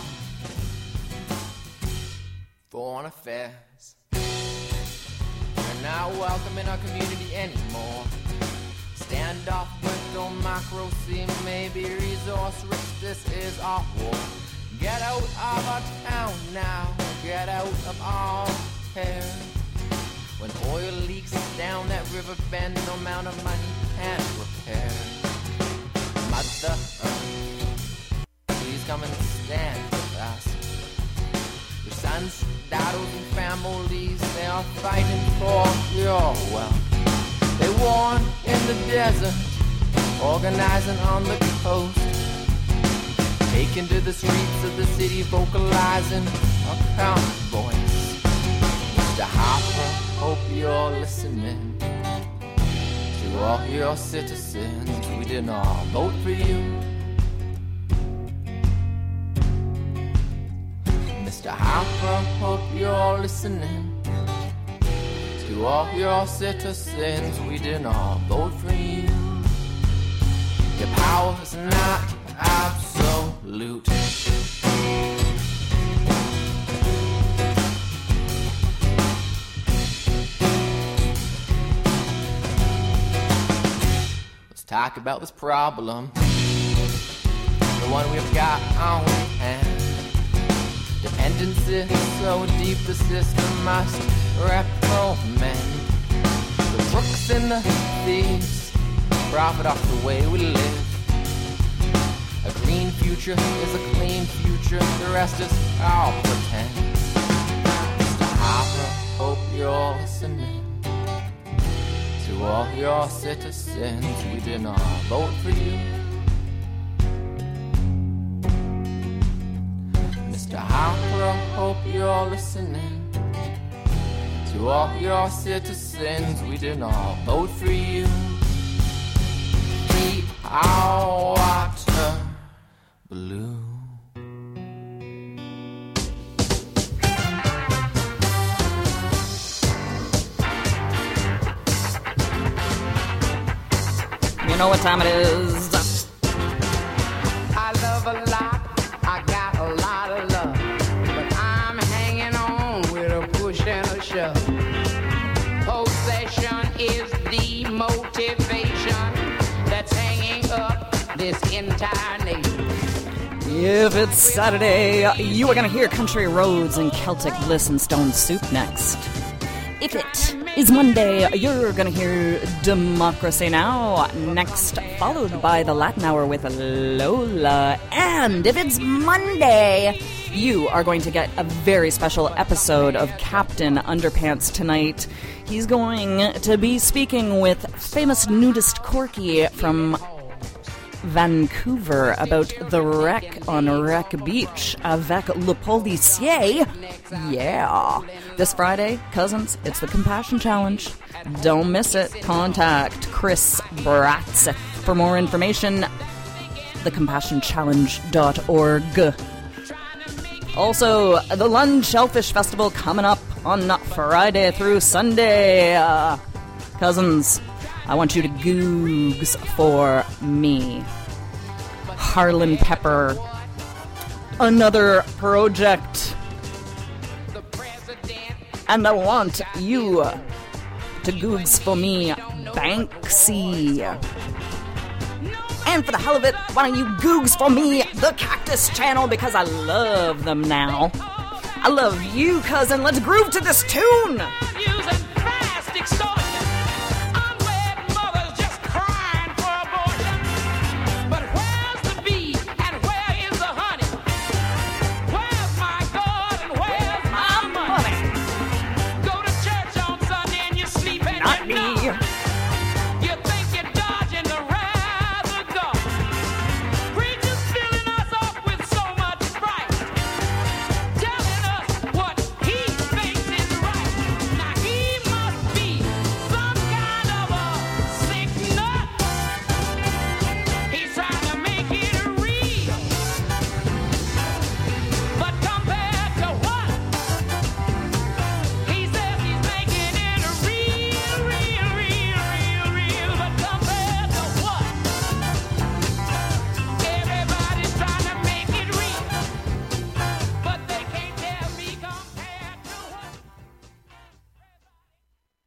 Foreign affairs, not welcome in our community anymore. Stand off with democracy, maybe resource rich, this is our war. Get out of our town now, get out of our hair. When oil leaks down that river bend, no amount of money can repair. Mother Earth, please come and stand with us. Your sons, daughters, and families, they are fighting for your wealth. They warn in the desert, organizing on the coast, taking to the streets of the city, vocalizing a common voice. Mister Harper, hope you're listening to all your citizens. We didn't all vote for you. Mister Harper, hope you're listening to all your citizens. We didn't all vote for you. Your power is not absolute. Let's talk about this problem, the one we've got on hand. Dependency so deep the system must reprimand. The crooks and the thieves profit off the way we live. A green future is a clean future, the rest is all pretend. Mister Harper, hope you're listening to all your citizens. We didn't all vote for you. Mister Harper, hope you're listening to all your citizens. We didn't all vote for you. Keep our water blue. You know what time it is. I love a lot, I got a lot of love, but I'm hanging on with a push and a shove. Possession is the motivation that's hanging up this entire nation. If it's Saturday, you are going to hear Country Roads and Celtic Bliss and Stone Soup next. If it is Monday, you're going to hear Democracy Now! Next, followed by the Latin Hour with Lola. And if it's Monday, you are going to get a very special episode of Captain Underpants tonight. He's going to be speaking with famous nudist Corky from Vancouver about the wreck on Wreck Beach avec le policier. Yeah. This Friday, cousins, it's the Compassion Challenge. Don't miss it. Contact Chris Bratz for more information. the compassion challenge dot org. Also, the Lund Shellfish Festival coming up on Friday through Sunday. Uh, cousins, I want you to googs for me. Harlan Pepper. Another project. And I want you to googs for me Banksy. And for the hell of it, why don't you googs for me the Cactus Channel, because I love them now. I love you, cousin. Let's groove to this tune.